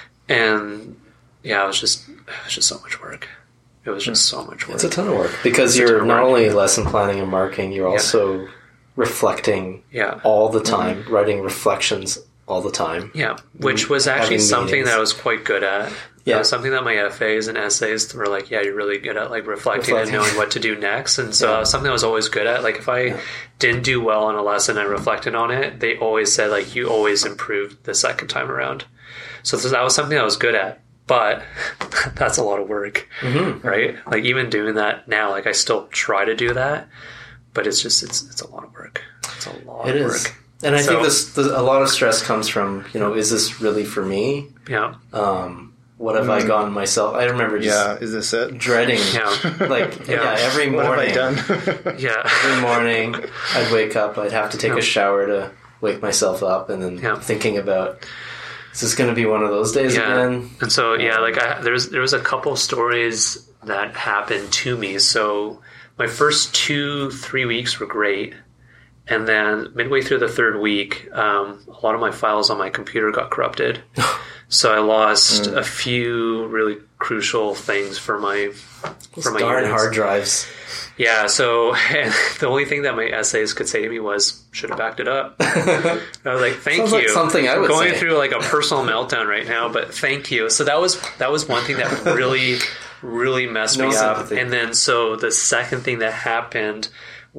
And yeah, it was just, it was just so much work. It was just so much work. It's a ton of work because It's a ton you're of not work. only lesson planning and marking, you're also reflecting Yeah. all the time, writing reflections all the time. Yeah, which was actually Having something meetings. that I was quite good at. Yeah. It was something that my F As and essays were like, yeah, you're really good at like reflecting, Reflecting. and knowing what to do next. And so Yeah. it was something I was always good at. Like if I Yeah. didn't do well on a lesson and reflected on it, they always said like, you always improved the second time around. So that was something I was good at. But that's a lot of work, Mm-hmm. right? Like even doing that now, like I still try to do that, but it's just, it's it's a lot of work. It's a lot It of is. work. And I So- think this, this, a lot of stress comes from, you know, is this really for me? Yeah. Um, what have I gotten myself? I remember just Yeah, is this it? dreading, Yeah. like, yeah. Yeah. every What morning. have I done? Yeah. Every morning, I'd wake up, I'd have to take Yeah. a shower to wake myself up, and then Yeah. thinking about, is this going to be one of those days Yeah, again? and so yeah, like I, there's there was a couple stories that happened to me. So my first two three weeks were great, and then midway through the third week, um, a lot of my files on my computer got corrupted. So I lost a few really crucial things for my for my Darn units. hard drives. Yeah, so and the only thing that my essays could say to me was, should have backed it up. I was like, thank Sounds you. like something I would going say. through like a personal meltdown right now, but thank you. So that was that was one thing that really, really messed No me up. sympathy. And then so the second thing that happened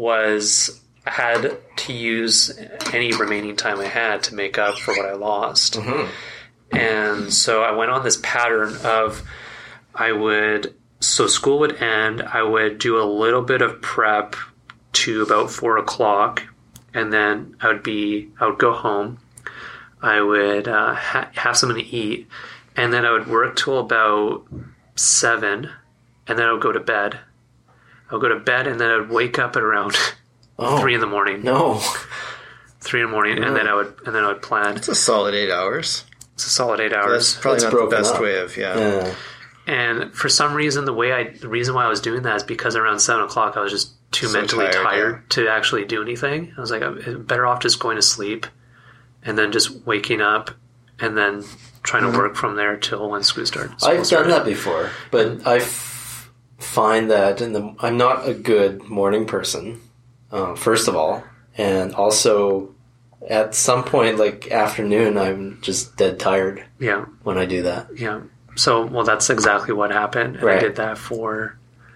was I had to use any remaining time I had to make up for what I lost. Mm-hmm. And so I went on this pattern of I would, so school would end, I would do a little bit of prep to about four o'clock, and then I would be, I would go home, I would uh, ha- have something to eat, and then I would work till about seven, and then I would go to bed. I would go to bed, and then I would wake up at around Oh, three in the morning. no. Three in the morning, and then I would, and then I would plan. It's a solid eight hours. It's a solid eight That's hours. probably That's not the broken best up. way of, yeah. Yeah. And for some reason, the way I, the reason why I was doing that is because around seven o'clock, I was just too So mentally tired, tired, to actually do anything. I was like, I'm better off just going to sleep, and then just waking up, and then trying to work from there till when school starts. I've done that before, but I f- find that in the I'm not a good morning person, um, first of all, and also at some point, like afternoon, I'm just dead tired Yeah, when I do that. yeah. So, well, that's exactly what happened. And I Right. did that for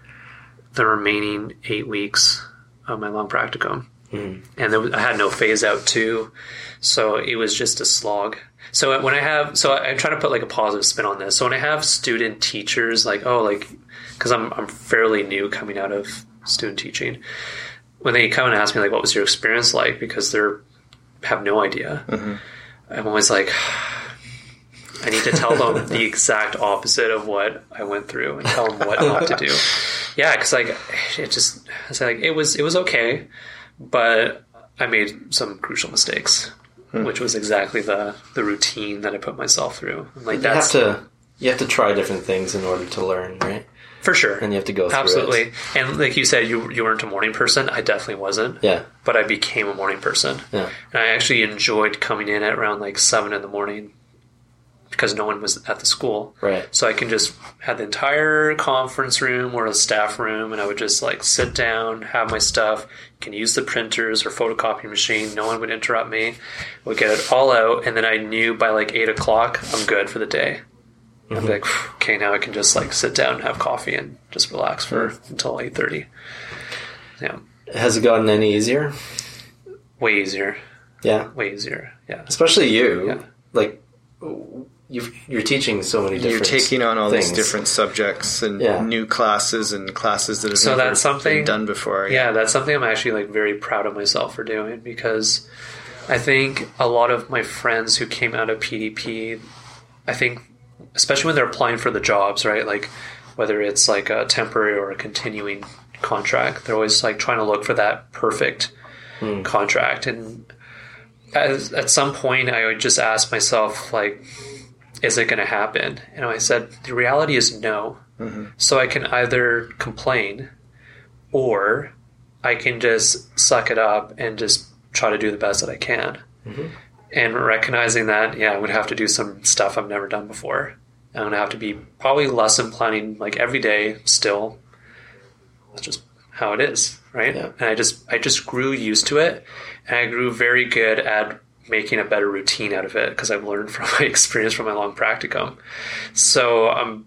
the remaining eight weeks of my long practicum. Mhm. And there was, I had no phase out too, so it was just a slog. So when I have, so I, I try to put like a positive spin on this. So when I have student teachers, like oh, like because I'm I'm fairly new coming out of student teaching, when they come and ask me like, what was your experience like? Because they're have no idea. Mm-hmm. I'm always like, I need to tell them the exact opposite of what I went through and tell them what not to do. Yeah, because like it just, it's like it was it was okay, but I made some crucial mistakes, Hmm. which was exactly the the routine that I put myself through. Like You that's have to you have to try different things in order to learn, right? for sure, And you have to go through absolutely. it. And like you said, you you weren't a morning person. I definitely wasn't. Yeah, But I became a morning person. yeah. And I actually enjoyed coming in at around like seven in the morning because no one was at the school. Right. So I can just have the entire conference room or a staff room, and I would just like sit down, have my stuff, can use the printers or photocopy machine. No one would interrupt me. Would get it all out, and then I knew by like eight o'clock I'm good for the day. I'd be like, okay, now I can just like sit down and have coffee and just relax for until eight thirty. Yeah, Has it gotten any easier? way easier. Yeah, Way easier. Yeah. especially you. Yeah. Like, you've, you're teaching so many different You're taking on all things. these different subjects and Yeah. new classes and classes that have So never that's something- been done before. Yeah, that's something I'm actually like very proud of myself for doing, because I think a lot of my friends who came out of P D P, I think, especially when they're applying for the jobs, right? Like whether it's like a temporary or a continuing contract, they're always like trying to look for that perfect mm. contract. And as, at some point, I would just ask myself, like, is it going to happen? And I said, the reality is no. Mm-hmm. So I can either complain or I can just suck it up and just try to do the best that I can. Mm-hmm. And recognizing that, yeah, I'm going to have to do some stuff I've never done before. I'm going to have to be probably lesson planning like every day still. That's just how it is, right? Yeah. And I just I just grew used to it, and I grew very good at making a better routine out of it because I've learned from my experience from my long practicum. So um,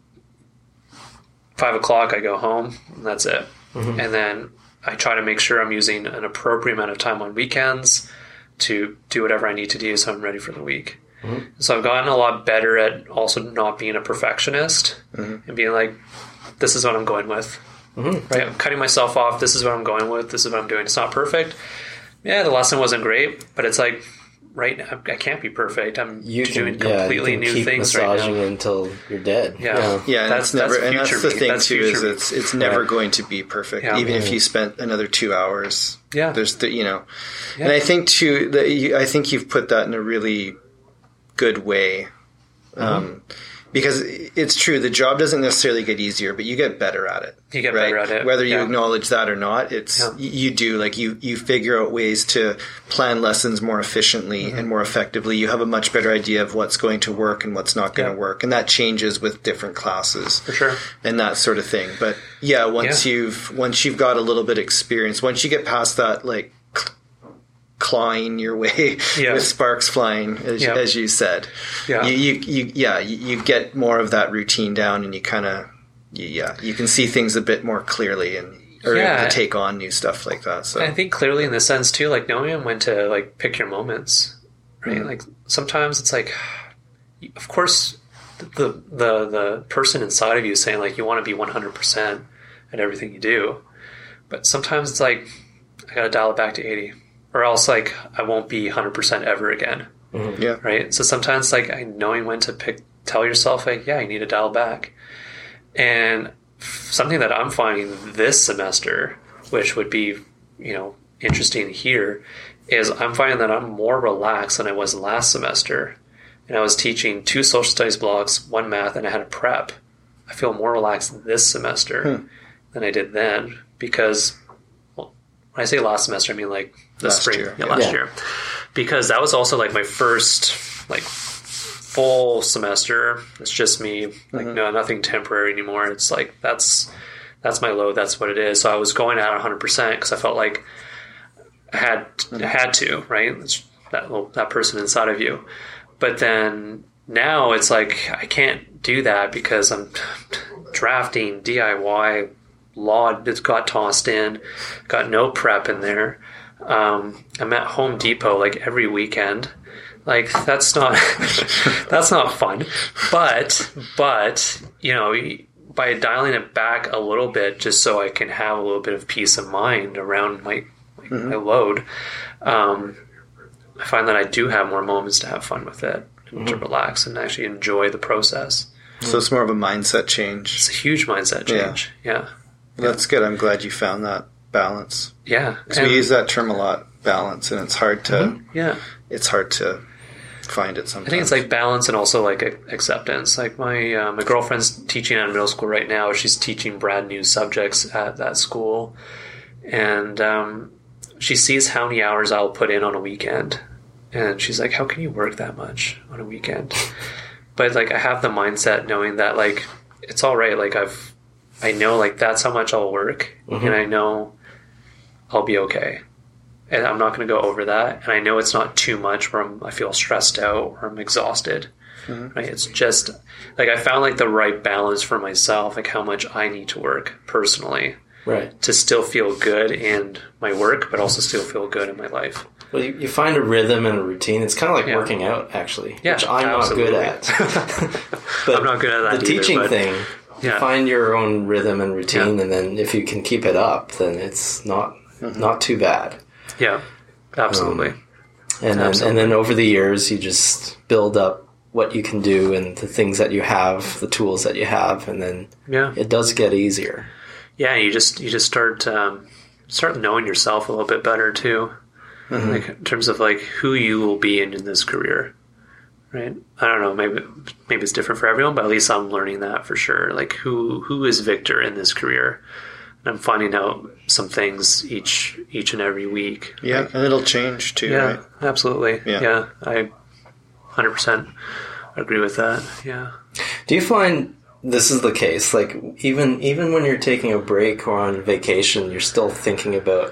five o'clock, I go home, and that's it. Mm-hmm. And then I try to make sure I'm using an appropriate amount of time on weekends to do whatever I need to do so I'm ready for the week. Mm-hmm. So I've gotten a lot better at also not being a perfectionist mm-hmm. and being like, this is what I'm going with. Mm-hmm. Right? I'm cutting myself off. This is what I'm going with. This is what I'm doing. It's not perfect. Yeah, the lesson wasn't great, but it's like, right now, I can't be perfect. I'm you doing can, completely yeah, you can new keep things massaging right now until you're dead. Yeah, yeah, yeah that's, that's never, and that's the me. thing that's too is me. it's it's never right. going to be perfect, yeah. even yeah. if you spent another two hours. Yeah, there's the you know, yeah. and I think too that you, I think you've put that in a really good way. Mm-hmm. Um, because it's true, the job doesn't necessarily get easier, but you get better at it. You get right? better at it. Whether you yeah. acknowledge that or not, it's yeah. you do. Like you, you figure out ways to plan lessons more efficiently mm-hmm. and more effectively. You have a much better idea of what's going to work and what's not going yeah. to work, and that changes with different classes, for sure, and that sort of thing. But yeah, once yeah. you've once you've got a little bit of experience, once you get past that, like clawing your way yeah. with sparks flying, as, yeah. as you said. Yeah, you, you, you yeah, you, you get more of that routine down, and you kind of, yeah, you can see things a bit more clearly, and are yeah. able to take on new stuff like that. So I think clearly in the sense too, like knowing when to like pick your moments, right? Mm-hmm. Like sometimes it's like, of course, the the the person inside of you is saying like you want to be one hundred percent at everything you do, but sometimes it's like I got to dial it back to eighty. Or else, like, I won't be one hundred percent ever again. Mm-hmm. Yeah. Right? So sometimes, like, I knowing when to pick, tell yourself, like, yeah, you need to dial back. And something that I'm finding this semester, which would be, you know, interesting here, is I'm finding that I'm more relaxed than I was last semester. And I was teaching two social studies blocks, one math, and I had a prep. I feel more relaxed this semester hmm. than I did then because, well, when I say last semester, I mean, like, the last spring, year. Yeah, last yeah. year, because that was also like my first like full semester. It's just me, like mm-hmm. no, nothing temporary anymore. It's like that's that's my load. That's what it is. So I was going at one hundred percent because I felt like I had I had to, right? It's that little, that person inside of you. But then now it's like I can't do that because I'm drafting D I Y law. It's got tossed in, got no prep in there. Um, I'm at Home Depot like every weekend. Like that's not that's not fun. But but you know, by dialing it back a little bit, just so I can have a little bit of peace of mind around my my, mm-hmm. my load, um, I find that I do have more moments to have fun with it, and mm-hmm. to relax and actually enjoy the process. So it's more of a mindset change. It's a huge mindset change. Yeah, yeah. Well, that's good. I'm glad you found that balance. Yeah, because we use that term a lot, balance, and it's hard to. Mm-hmm. Yeah, it's hard to find it sometimes. I think it's like balance and also like acceptance. Like my uh, my girlfriend's teaching at middle school right now. She's teaching brand new subjects at that school, and um, she sees how many hours I'll put in on a weekend, and she's like, "How can you work that much on a weekend?" But like I have the mindset knowing that like it's all right. Like I've I know like that's how much I'll work, mm-hmm. and I know I'll be okay. And I'm not going to go over that. And I know it's not too much where I'm, I feel stressed out or I'm exhausted. Mm-hmm. Right? It's just like I found like the right balance for myself, like how much I need to work personally. right, to still feel good in my work, but also still feel good in my life. Well, you, you find a rhythm and a routine. It's kind of like Yeah. working out, actually, Yeah, which I'm absolutely. not good at. But I'm not good at that the either, teaching but- thing, you Yeah. find your own rhythm and routine, Yeah. and then if you can keep it up, then it's not Mm-hmm. not too bad. Yeah, absolutely. Um, And then, Absolutely. and then over the years, you just build up what you can do and the things that you have, the tools that you have, and then yeah, it does get easier. yeah. You just you just start um, start knowing yourself a little bit better too, Mm-hmm. like in terms of like who you will be in, in this career. Right? I don't know. Maybe maybe it's different for everyone, but at least I'm learning that for sure. Like who who is Victor in this career? And I'm finding out some things each each and every week. Yeah, Like, and it'll change too, yeah, right? absolutely. Yeah. Yeah, I one hundred percent agree with that. Yeah. Do you find this is the case? Like even even when you're taking a break or on vacation, you're still thinking about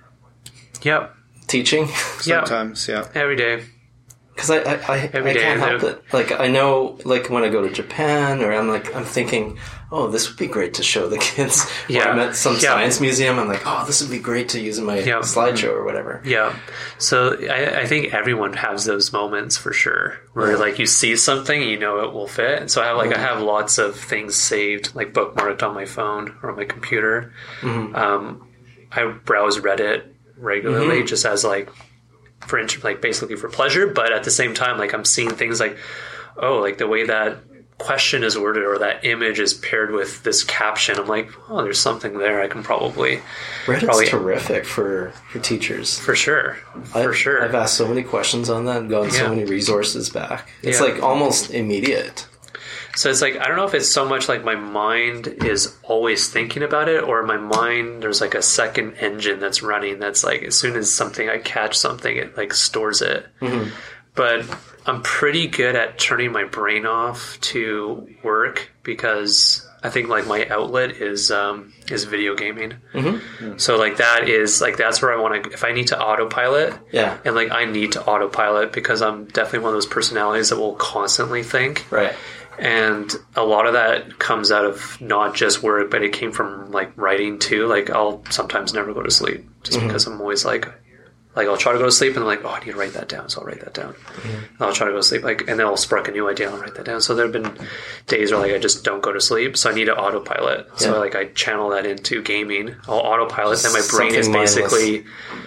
Yep. teaching? Yeah. Sometimes, yeah. Every day. Because I I, I, Every I day can't I help do. it. Like I know, like when I go to Japan, or I'm like I'm thinking, oh, this would be great to show the kids. Or Yeah. I'm at some Yeah. science museum. I'm like, oh, this would be great to use in my Yeah. slideshow or whatever. Yeah. So I, I think everyone has those moments for sure where Yeah. like you see something, you know it will fit. And so I have like I have lots of things saved, like bookmarked on my phone or on my computer. Mm-hmm. Um, I browse Reddit regularly Mm-hmm. just as like for int- like basically for pleasure, but at the same time like I'm seeing things like, oh, like the way that question is worded or that image is paired with this caption. I'm like, oh, there's something there I can probably Reddit's probably terrific for, for teachers. for sure. For I've, sure. I've asked so many questions on that and gotten so Yeah. many resources back. It's Yeah. like almost immediate. So it's like, I don't know if it's so much like my mind is always thinking about it or my mind, there's like a second engine that's running that's like, as soon as something, I catch something, it like stores it. Mm-hmm. But I'm pretty good at turning my brain off to work because I think like my outlet is, um, is video gaming. Mm-hmm. So like that is like, that's where I want to, if I need to autopilot, Yeah. and like I need to autopilot because I'm definitely one of those personalities that will constantly think. Right. And a lot of that comes out of not just work, but it came from like writing too. Like I'll sometimes never go to sleep just Mm-hmm. because I'm always like, like I'll try to go to sleep and I'm like, oh, I need to write that down. So I'll write that down. Mm-hmm. And I'll try to go to sleep, like, and then I'll spark a new idea and I'll write that down. So there have been days where like I just don't go to sleep. So I need to autopilot. So Yeah. like I channel that into gaming. I'll autopilot. Then my brain is Something mindless. basically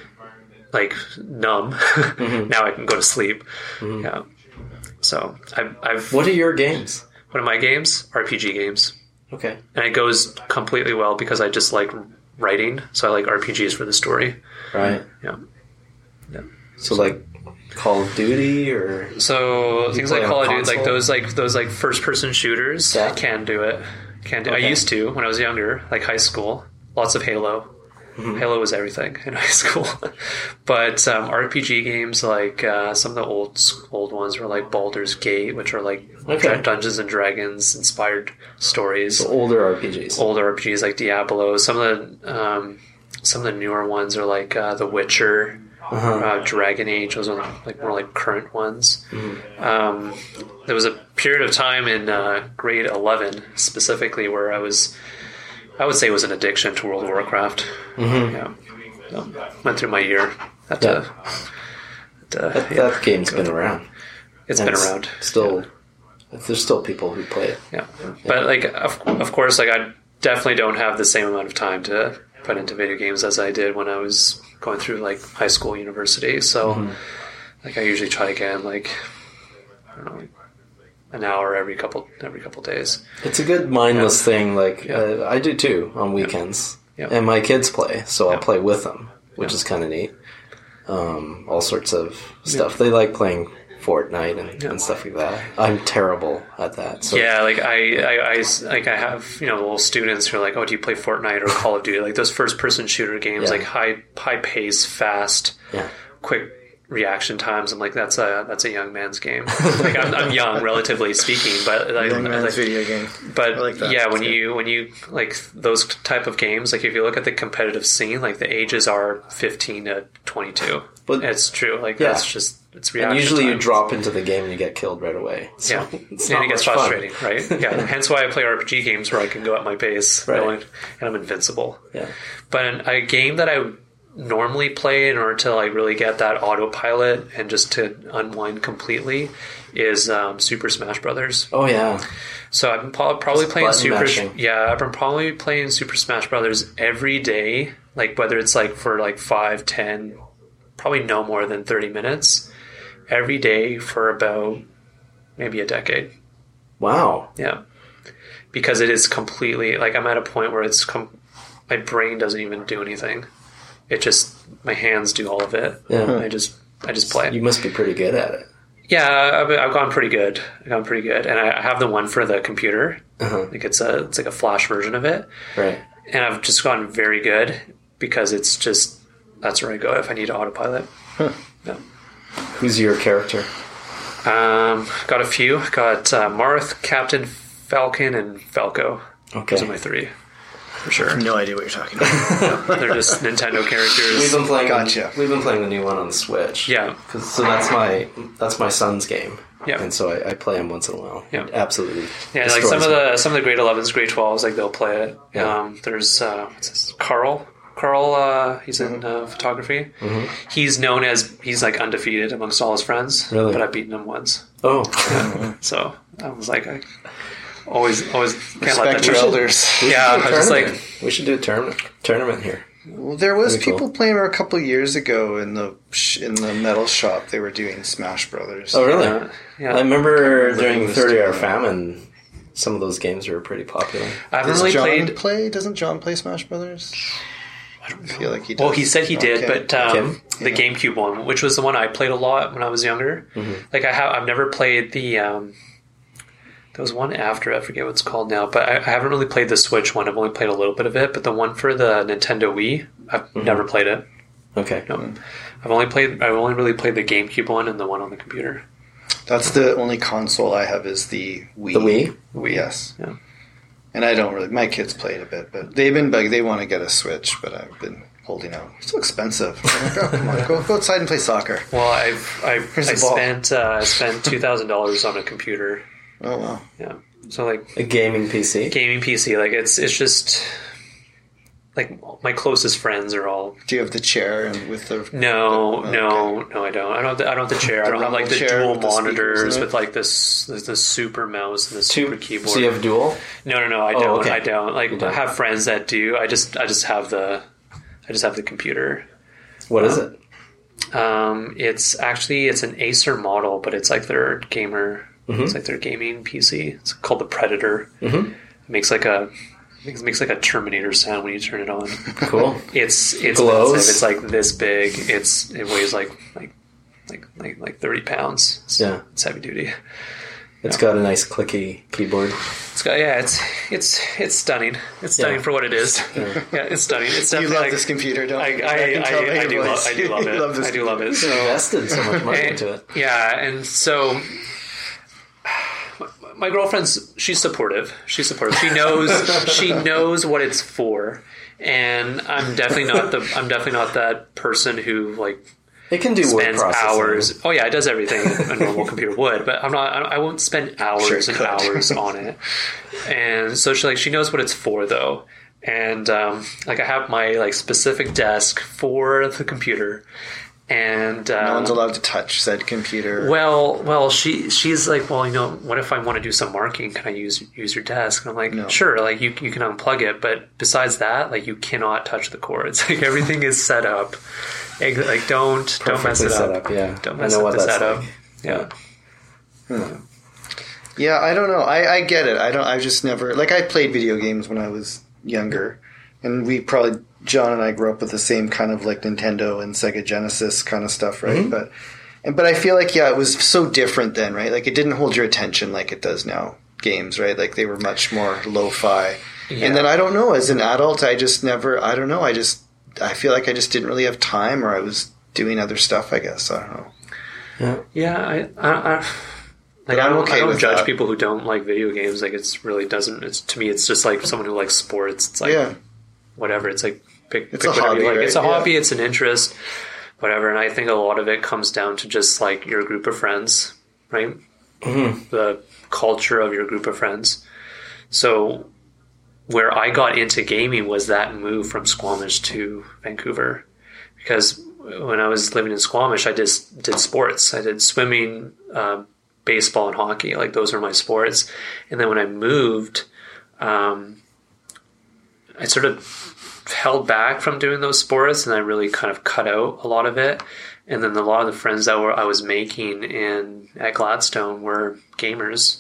like numb. Mm-hmm. Now I can go to sleep. Yeah. So I've, I've What are your games? one of my games, R P G games. Okay. And it goes completely well because I just like writing. So I like R P Gs for the story. Right. Yeah. Yeah. So like Call of Duty or So things play like on Call of Duty, console? like those like those like first person shooters, Yeah. can do it. Can do. I Okay. used to when I was younger, like high school. Lots of Halo. Mm-hmm. Halo was everything in high school. But um, R P G games like uh, some of the old old ones were like Baldur's Gate, which are like Okay. Dungeons and Dragons inspired stories. older R P Gs? Older R P Gs like Diablo. Some of the um, some of the newer ones are like uh, The Witcher, Uh-huh. uh, Dragon Age. Those are like more like current ones. Um, there was a period of time in uh, grade eleven specifically where I was, I would say, it was an addiction to World of Warcraft. Mm-hmm. Yeah, so, went through my year. Had Yeah. to, had to- That, yeah, that game's been around. it's And been it's around. Still, there's still people who play it. Yeah, but like of, of course, like I definitely don't have the same amount of time to put into video games as I did when I was going through like high school, university. So, Mm-hmm. like I usually try to get in like I don't know, like an hour every couple every couple days. It's a good mindless Yeah. thing. Like Yeah. uh, I do too on weekends, Yeah. and my kids play, so I'll Yeah. play with them, which Yeah. is kind of neat. Um, all sorts of stuff. They like playing Fortnite and, Yeah. and stuff like that. I'm terrible at that. So Yeah, like I, I, I, like I have you know little students who are like, oh, do you play Fortnite or Call of Duty? Like those first person shooter games, Yeah. like high high pace, fast, yeah, quick reaction times. I'm like, that's a that's a young man's game. Like I'm, I'm young, relatively speaking, but like, Young man's like, video game. But I like that. yeah, when That's you when you like those type of games, like if you look at the competitive scene, like the ages are fifteen to twenty-two. But- it's true. Like Yeah. that's just it's reaction And usually time. you drop into the game and you get killed right away. So Yeah, it's and not it gets much fun. frustrating, right? Yeah, hence why I play R P G games where I can go at my pace, Right. going, and I'm invincible. Yeah. But an, a game that I normally play in order to like really get that autopilot and just to unwind completely is um, Super Smash Brothers. Oh yeah. So I've been pro- probably Just playing button Super. mashing. Yeah, I've been probably playing Super Smash Brothers every day. Like whether it's like for like five, ten, probably no more than thirty minutes every day for about maybe a decade. Wow. Yeah, because it is completely like I'm at a point where it's com- my brain doesn't even do anything. It just my hands do all of it. Yeah. I just I just play. You must be pretty good at it. Yeah, I've, I've gone pretty good. I've gone pretty good, and I have the one for the computer. Uh-huh. Like it's a it's like a flash version of it, Right. and I've just gotten very good because it's just that's where I go if I need to autopilot. Huh. Yeah. Who's your character? Um, got a few. Got uh, Marth, Captain Falcon, and Falco. Okay. Those are my three for sure. No idea what you're talking about. They're just Nintendo We've characters. been playing. Gotcha. We've been playing the new one on the Switch. Yeah. 'Cause- so that's my that's my son's game. Yeah. And so I, I play him once in a while. Yeah. It absolutely. Yeah, like destroys some of me. the some of the grade elevens, grade twelves, like they'll play it. Yeah. Um, there's uh, what's this? Carl. Carl, uh, he's in uh, photography. Mm-hmm. He's known as he's like undefeated amongst all his friends. Really? But I've beaten him once. Oh. So I was like, I always always can't let that Respect your go. elders. Yeah, I was just like, Tournament. we should do a tournament tournament here. Well, there was Pretty cool. people playing a couple of years ago in the sh- in the metal shop. They were doing Smash Brothers. Oh really? uh, yeah. I remember remember during who was thirty hour doing that. famine, some of those games were pretty popular. I haven't Does really John played. play? Doesn't John play Smash Brothers? I don't feel like he does. Well, he said he did, Okay. but um, Kim? the GameCube one, which was the one I played a lot when I was younger. Mm-hmm. Like I have, I've never played the. Um, there was one after I forget what it's called now, but I, I haven't really played the Switch one. I've only played a little bit of it, but the one for the Nintendo Wii, I've Mm-hmm. never played it. Okay. No, I've only played. I've only really played the GameCube one and the one on the computer. That's the only console I have is the Wii. The Wii? Wii, yes. Yeah. And I don't really. My kids played a bit, but they've been bug. They want to get a Switch, but I've been holding out. It's so expensive. I'm like, oh, come on, go, go outside and play soccer. Well, I've I, Here's I the ball. spent uh, I spent two thousand dollars on a computer. Oh wow. Yeah, so like A gaming P C. gaming P C, like it's it's just like my closest friends are all. Do you have the chair and with the? No, the- no, no, I don't. I don't. Have the, I don't have the chair. I The don't have like the rumble chair dual with the speakers monitors in it? with like this, this, this super mouse and this super keyboard. So you have dual? no, no, no. I Oh, don't. okay. I don't. Like You don't. I have friends that do. I just, I just have the, I just have the computer. What is it? Um, it's actually it's an Acer model, but it's like their gamer. Mm-hmm. It's like their gaming P C. It's called the Predator. Mm-hmm. It makes like a makes, makes like a Terminator sound when you turn it on. Cool. It's it's Glows? massive. It's like this big. It's it weighs like like like like like thirty pounds. It's, Yeah. it's heavy duty. It's got a nice clicky keyboard. It's got yeah. It's it's it's stunning. It's stunning Yeah. for what it is. Yeah, it's stunning. It's You definitely love like, this computer, don't I, you? I, can tell by I, I your do love voice. I do love You it. love this I do love it. You So invested so much money and- into it. yeah, and so my girlfriend's she's supportive. She's supportive. She knows she knows what it's for, and I'm definitely not the I'm definitely not that person who like It can do word spends processing. hours. Oh yeah, it does everything a normal computer would, but I'm not. I won't spend hours Sure and could. hours on it. And so she like she knows what it's for though, and um, like I have my like specific desk for the computer, and uh, No one's allowed to touch said computer. well, well, she she's like, well, you know, what if I want to do some marking? Can I use use your desk? And I'm like, No. sure, like you you can unplug it, but besides that, like you cannot touch the cords. Like everything is set up. Like like, don't don't mess Perfectly it set up. up, yeah. Don't I mess know up what the that's setup. like. Yeah. Yeah, I don't know. I, I get it. I don't. I just never like. I played video games when I was younger, and we probably John and I grew up with the same kind of like Nintendo and Sega Genesis kind of stuff, right? Mm-hmm. But and but I feel like yeah, it was so different then, right? Like it didn't hold your attention like it does now. Games, right? Like they were much more lo-fi. Yeah. And then I don't know. As an adult, I just never. I don't know. I just. I feel like I just didn't really have time, or I was doing other stuff. I guess I don't know. Yeah. Yeah, I, I, I like But I I'm don't, okay I don't with judge that. people who don't like video games. Like it's really doesn't. It's to me, it's just like someone who likes sports. It's like Yeah. whatever. It's like pick, It's pick a whatever hobby, you like. right? It's a Yeah. hobby. It's an interest. whatever. And I think a lot of it comes down to just like your group of friends, right? Mm-hmm. The culture of your group of friends. So where I got into gaming was that move from Squamish to Vancouver, because when I was living in Squamish, I just did sports. I did swimming, uh, baseball, and hockey. Like those were my sports. And then when I moved, um, I sort of held back from doing those sports, and I really kind of cut out a lot of it. And then a lot of the friends that were I was making in at Gladstone were gamers,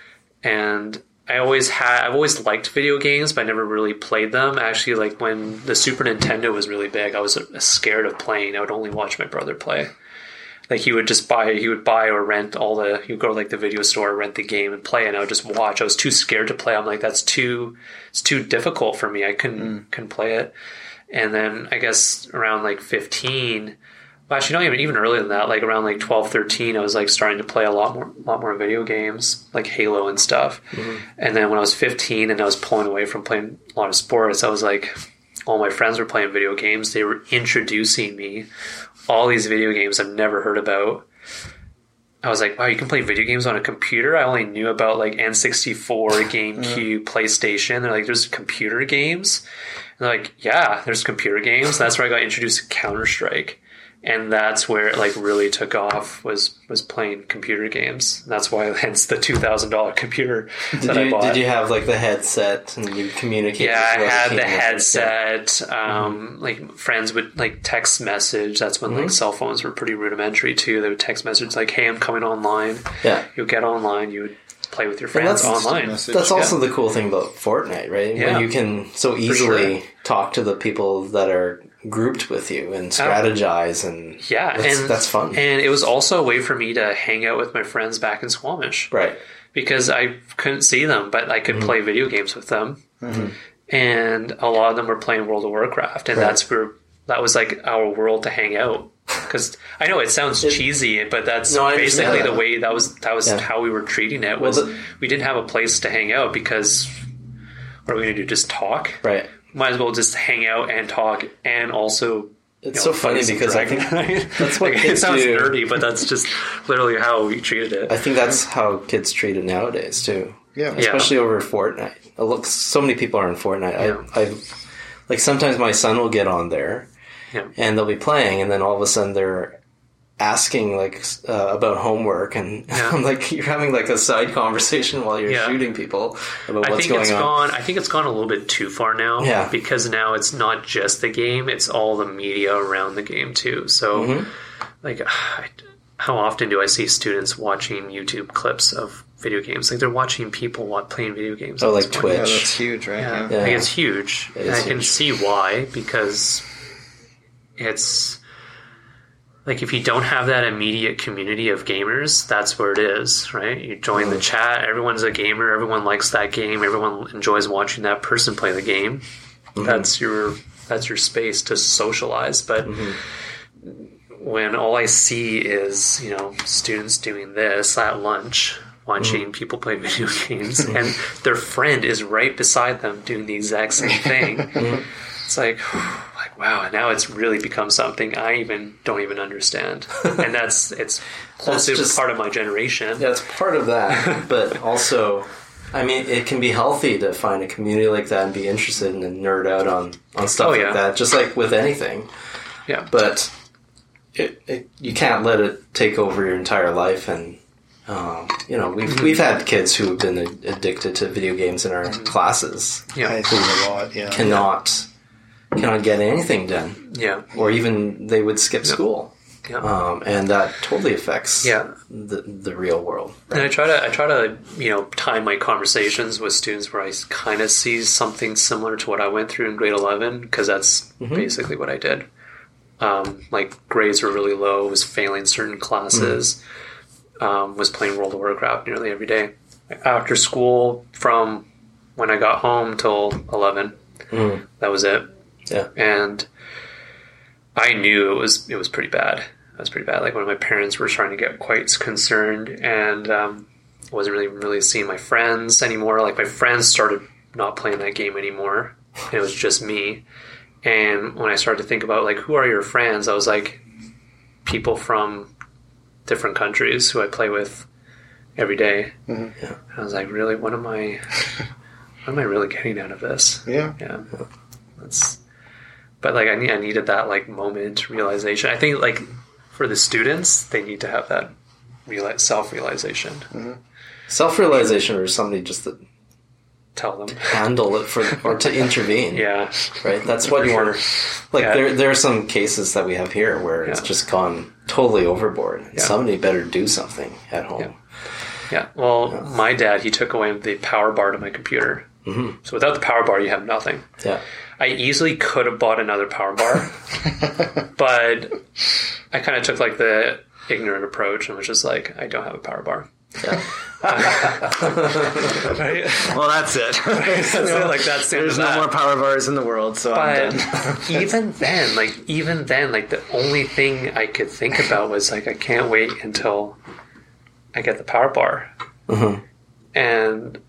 and I always had I've always liked video games, but I never really played them. Actually, like when the Super Nintendo was really big, I was scared of playing. I would only watch my brother play. Like he would just buy, he would buy or rent all the, he would go to like the video store, rent the game and play, and I would just watch. I was too scared to play. I'm like, that's too, it's too difficult for me. I couldn't, mm. couldn't play it. And then I guess around like fifteen, well, actually not even, even earlier than that, like around like twelve, thirteen, I was like starting to play a lot more, lot more video games, like Halo and stuff. Mm-hmm. And then when I was fifteen and I was pulling away from playing a lot of sports, I was like, all my friends were playing video games. They were introducing me all these video games I've never heard about. I was like, wow, you can play video games on a computer? I only knew about like N sixty-four, GameCube, PlayStation. They're like, there's computer games? And they're like, yeah, there's computer games. And that's where I got introduced to Counter-Strike. And that's where it like really took off, was was playing computer games. And that's why, hence the two thousand dollars computer did that you, I bought. Did you have like the headset and you communicate? Yeah, I had the headset. headset. Um, mm-hmm. Like friends would like text message. That's when mm-hmm. like cell phones were pretty rudimentary too. They would text message like, hey, I'm coming online. Yeah. You would get online. You would play with your friends that's, online. That's also yeah. the cool thing about Fortnite, right? Yeah. When you can so easily sure. talk to the people that are grouped with you and strategize, and yeah, that's, and that's fun. And it was also a way for me to hang out with my friends back in Squamish, right? Because I couldn't see them, but I could mm-hmm. play video games with them, mm-hmm. and a lot of them were playing World of Warcraft, and right. that's where that was like our world to hang out. Because I know it sounds it, cheesy, but that's no, basically the way that was that was yeah. how we were treating it. Was well, the, we didn't have a place to hang out because what are we going to do? Just talk, right? Might as well just hang out and talk, and also. It's you know, so funny because I think that's what like, kids it sounds do. nerdy, but that's just literally how we treated it. I think that's how kids treat it nowadays too. Yeah, especially yeah. over Fortnite. Look, so many people are in Fortnite. Yeah. I, I like sometimes my son will get on there, yeah. and they'll be playing, and then all of a sudden they're asking like uh, about homework, and yeah. I'm like, you're having like a side conversation while you're yeah. shooting people about I what's think going it's on. Gone, I think it's gone a little bit too far now, yeah. because now it's not just the game; it's all the media around the game too. So, mm-hmm. like, I, how often do I see students watching YouTube clips of video games? Like they're watching people playing video games. Oh, like Twitch. Yeah, that's huge, right? Yeah, yeah. Like it's huge. It and I huge. can see why, because it's. Like, if you don't have that immediate community of gamers, that's where it is, right? You join mm-hmm. the chat, everyone's a gamer, everyone likes that game, everyone enjoys watching that person play the game. Mm-hmm. That's your that's your space to socialize. But mm-hmm. when all I see is, you know, students doing this at lunch, watching mm-hmm. people play video games, and their friend is right beside them doing the exact same thing, mm-hmm. it's like... like wow, now it's really become something I even don't even understand. And that's it's closely that's just, part of my generation. Yeah, it's part of that. But also, I mean, it can be healthy to find a community like that and be interested and nerd out on, on stuff oh, yeah. like that, just like with anything. Yeah. But it, it, you can't let it take over your entire life. And, um, you know, we've, mm-hmm. we've had kids who have been addicted to video games in our mm-hmm. classes. Yeah, I think a lot, yeah. Cannot... cannot get anything done. Yeah. Or even they would skip yeah. school. Yeah. Um, and that totally affects yeah. the the real world. Right? And I try to I try to, you know, time my conversations with students where I kind of see something similar to what I went through in grade eleven, because that's mm-hmm. basically what I did. Um, like grades were really low, was failing certain classes, mm-hmm. um, was playing World of Warcraft nearly every day. After school, from when I got home till eleven, mm-hmm. that was it. Yeah. And I knew it was it was pretty bad. It was pretty bad. Like, one of my parents were trying to get quite concerned, and um, I wasn't really really seeing my friends anymore. Like, my friends started not playing that game anymore. And it was just me. And when I started to think about, like, who are your friends? I was like, people from different countries who I play with every day. Mm-hmm. Yeah. I was like, really, what am I, what am I really getting out of this? Yeah. Yeah. That's, but like, I need, I needed that like moment realization. I think like for the students, they need to have that realize, self-realization. Mm-hmm. Self-realization, or somebody just to Tell them. handle it for, or to intervene. Yeah. Right? That's what you want. Like, Yeah. there there are some cases that we have here where it's Yeah. just gone totally overboard. Yeah. Somebody better do something at home. Yeah. Yeah. Well, my dad, he took away the power bar to my computer. Mm-hmm. So without the power bar, you have nothing. Yeah. I easily could have bought another power bar, but I kind of took like the ignorant approach and was just like, I don't have a power bar. Yeah. Right? Well, that's it. That's it. Like that's the end There's of no that. more power bars in the world, so I'm But done. even then, like even then, like the only thing I could think about was like I can't wait until I get the power bar, Mm-hmm. and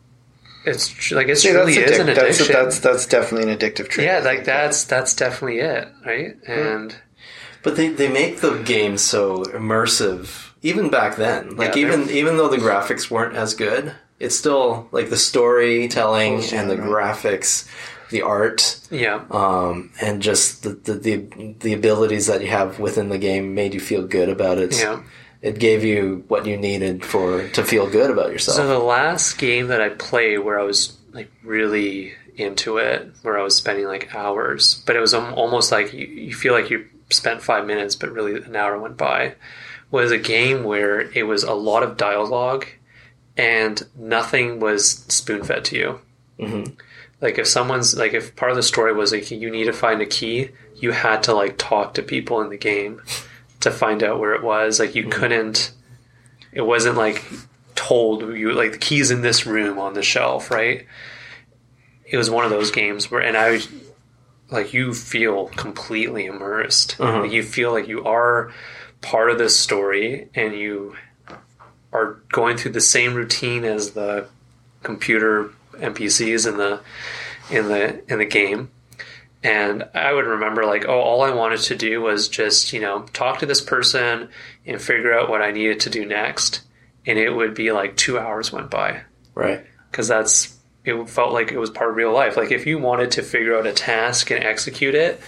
it's tr- like it See, really that's, is an addic- that's, addiction. that's that's definitely an addictive trait. Yeah, like that's that's definitely it, right? And But they, they make the game so immersive, even back then. Like, Yeah, even even though the graphics weren't as good, it's still, like, the storytelling Oh, and the right. graphics, the art, yeah, um, and just the, the, the, the abilities that you have within the game made you feel good about it. yeah. It gave you what you needed for to feel good about yourself. So the last game that I played where I was like really into it, where I was spending like hours, but it was al- almost like you, you feel like you spent five minutes, but really an hour went by, was a game where it was a lot of dialogue and nothing was spoon-fed to you. Mm-hmm. Like if someone's like if part of the story was like you need to find a key, you had to like talk to people in the game to find out where it was. Like you mm-hmm. couldn't. It wasn't like told you like the key's in this room on the shelf, right? It was one of those games where, and I like you feel completely immersed. Uh-huh. Like, you feel like you are part of this story, and you are going through the same routine as the computer N P Cs in the in the in the game. And I would remember like, oh, all I wanted to do was just, you know, talk to this person and figure out what I needed to do next. And it would be like two hours went by. Right. Because that's, it felt like it was part of real life. Like if you wanted to figure out a task and execute it,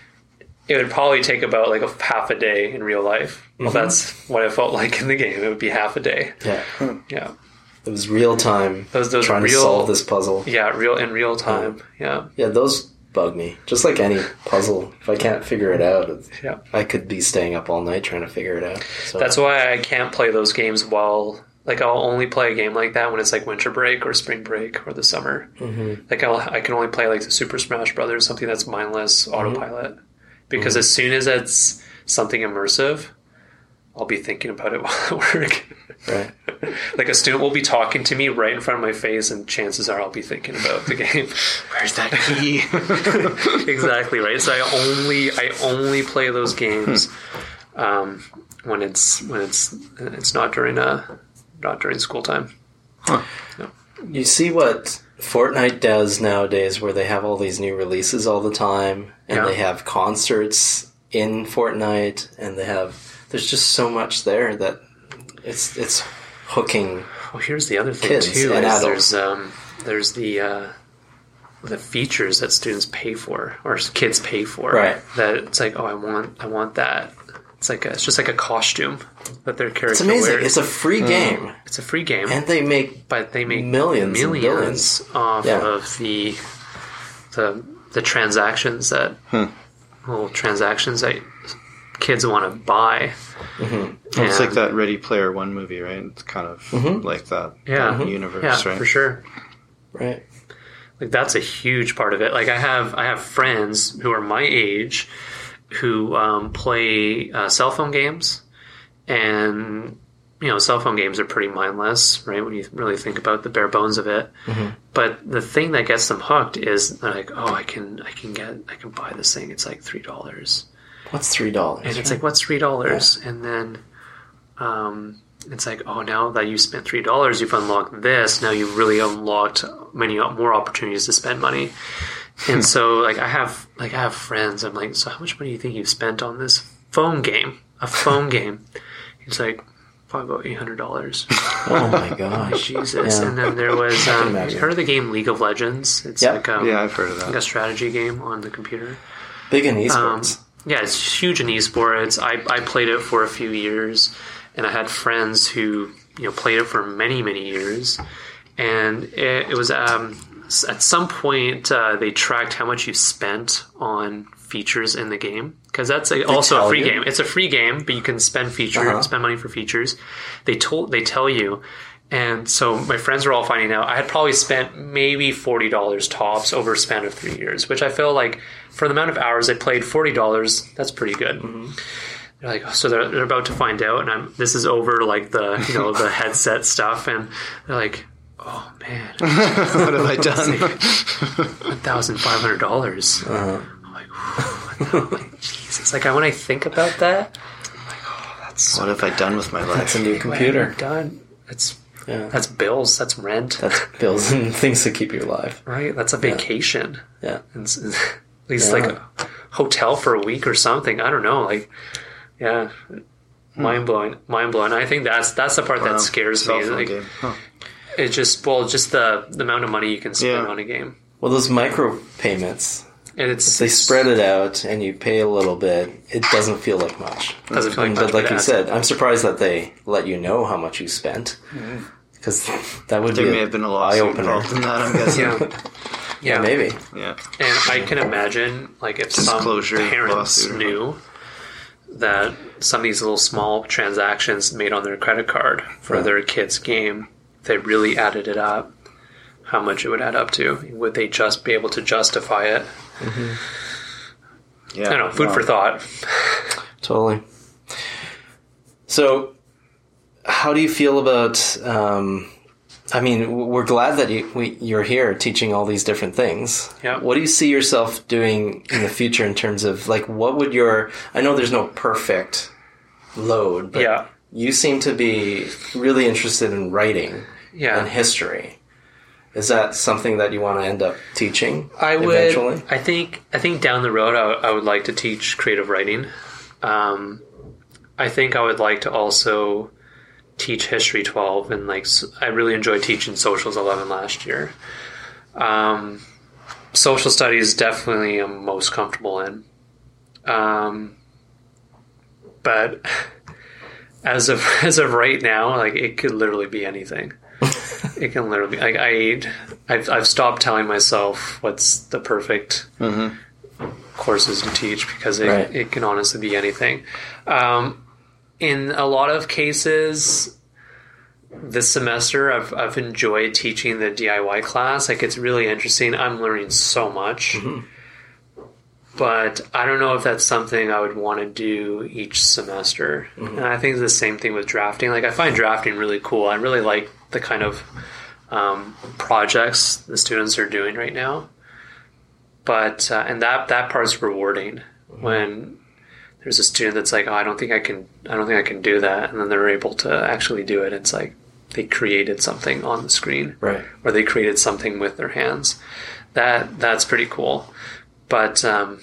it would probably take about like a half a day in real life. Well, mm-hmm. that's what it felt like in the game. It would be half a day. Yeah. Yeah. It was real time. Those, those trying real, to solve this puzzle. Yeah, real in real time. Yeah. Yeah, those bug me. Just like any puzzle. If I can't figure it out, yeah. I could be staying up all night trying to figure it out. So. That's why I can't play those games while... Like, I'll only play a game like that when it's, like, winter break or spring break or the summer. Mm-hmm. Like, I'll, I can only play, like, the Super Smash Brothers, something that's mindless, autopilot. Mm-hmm. Because mm-hmm. as soon as it's something immersive, I'll be thinking about it while at work. Right. Like, a student will be talking to me right in front of my face, and chances are I'll be thinking about the game. Where's that key? Exactly, right? So I only, I only play those games um, when it's when it's it's not during a... Not during school time. Huh. No. You see what Fortnite does nowadays, where they have all these new releases all the time, and yeah. they have concerts in Fortnite, and they have. There's just so much there that it's it's hooking. Well, here's the other thing kids too. And is adults. there's um, there's the uh, the features that students pay for or kids pay for. Right. That it's like, oh, I want I want that. It's like a, it's just like a costume that their character It's amazing. wears. It's a free Mm. game. It's a free game, and they make but they make millions, millions and billions. off Yeah. of the the the transactions that Hmm. little transactions that kids want to buy. Mm-hmm. It's like And- that Ready Player One movie, right? It's kind of Mhm. like that, Yeah. that universe, Yeah, right? for sure. right. Like that's a huge part of it. Like I have I have friends who are my age who um, play uh, cell phone games, and you know, cell phone games are pretty mindless, right? When you really think about the bare bones of it. Mm-hmm. But the thing that gets them hooked is they're like, oh, I can I can get I can buy this thing. It's like three dollars, What's three dollars? and it's like, what's three dollars? Yeah. And then um, it's like, oh, now that you spent three dollars, you've unlocked this. Now you've really unlocked many more opportunities to spend money. And so, like, I have, like, I have friends. I'm like, so how much money do you think you've spent on this phone game? a phone game. He's like, probably about eight hundred dollars. Oh my gosh. Jesus. Yeah. And then there was, um, you imagine. heard of the game League of Legends? It's Yep. like, um, Yeah, I've heard of that. like a strategy game on the computer. Big in Um, esports. yeah, it's huge in esports. I, I played it for a few years, and I had friends who, you know, played it for many, many years. And it, it was, um, at some point, uh, they tracked how much you spent on features in the game. Because that's a, also a tell free you? game. It's a free game, but you can spend feature, Uh-huh. spend money for features. They told, they tell you. And so my friends were all finding out. I had probably spent maybe forty dollars tops over a span of three years, which I feel like for the amount of hours I played, forty dollars, that's pretty good. Mm-hmm. They're like, oh, so they're, they're about to find out, and I'm, this is over like the, you know, the headset stuff, and they're like, oh man, What have I done? one thousand five hundred dollars. Uh-huh. I'm like, whew, I'm like, Jesus. Like, when I think about that, I'm like, oh, that's What have I done with my life? That's a new what computer. I've done. That's Yeah. that's bills. That's rent. That's bills and things to keep you alive. right. That's a vacation. Yeah. And s- at least Yeah. like a hotel for a week or something. I don't know. Like, yeah, mind blowing, mind blowing. I think that's that's the part Wow. that scares Cell me. phone Like, game. Huh. it's just well, just the the amount of money you can spend Yeah. on a game, Well, those micro payments, and it's they spread it out and you pay a little bit. It doesn't feel like much. doesn't feel like But much, like but you that's- said, I'm surprised that they let you know how much you spent. Because that would There be may a have been a lawsuit eye-opener. involved in that, I'm guessing. yeah, Yeah, maybe. Yeah. And I can imagine, like, if some Disclosure parents lawsuit or knew that some of these little small transactions made on their credit card for Right. their kid's game, they really added it up, how much it would add up to. Would they just be able to justify it? Yeah. I don't know, food Wow. for thought. Totally. So, how do you feel about? Um, I mean, we're glad that you we, you're here teaching all these different things. Yeah. What do you see yourself doing in the future in terms of like what would your? I know there's no perfect load, but Yeah. you seem to be really interested in writing Yeah. and history. Is that something that you want to end up teaching I would. eventually? I think. I think down the road, I, I would like to teach creative writing. Um, I think I would like to also teach History twelve, and like s- I really enjoyed teaching Socials eleven last year. Um, social studies definitely I'm most comfortable in, um, but as of as of right now, like it could literally be anything. It can literally be like I I've, I've stopped telling myself what's the perfect courses to teach because it, Right. it can honestly be anything. Um, in a lot of cases, this semester I've I've enjoyed teaching the D I Y class. Like it's really interesting. I'm learning so much. But I don't know if that's something I would want to do each semester. And I think it's the same thing with drafting. Like I find drafting really cool. I really like the kind of um, projects the students are doing right now. But uh, and that that part's rewarding when there's a student that's like, oh, I don't think I can, I don't think I can do that, and then they're able to actually do it. It's like they created something on the screen, Right. or they created something with their hands. That that's pretty cool. But um,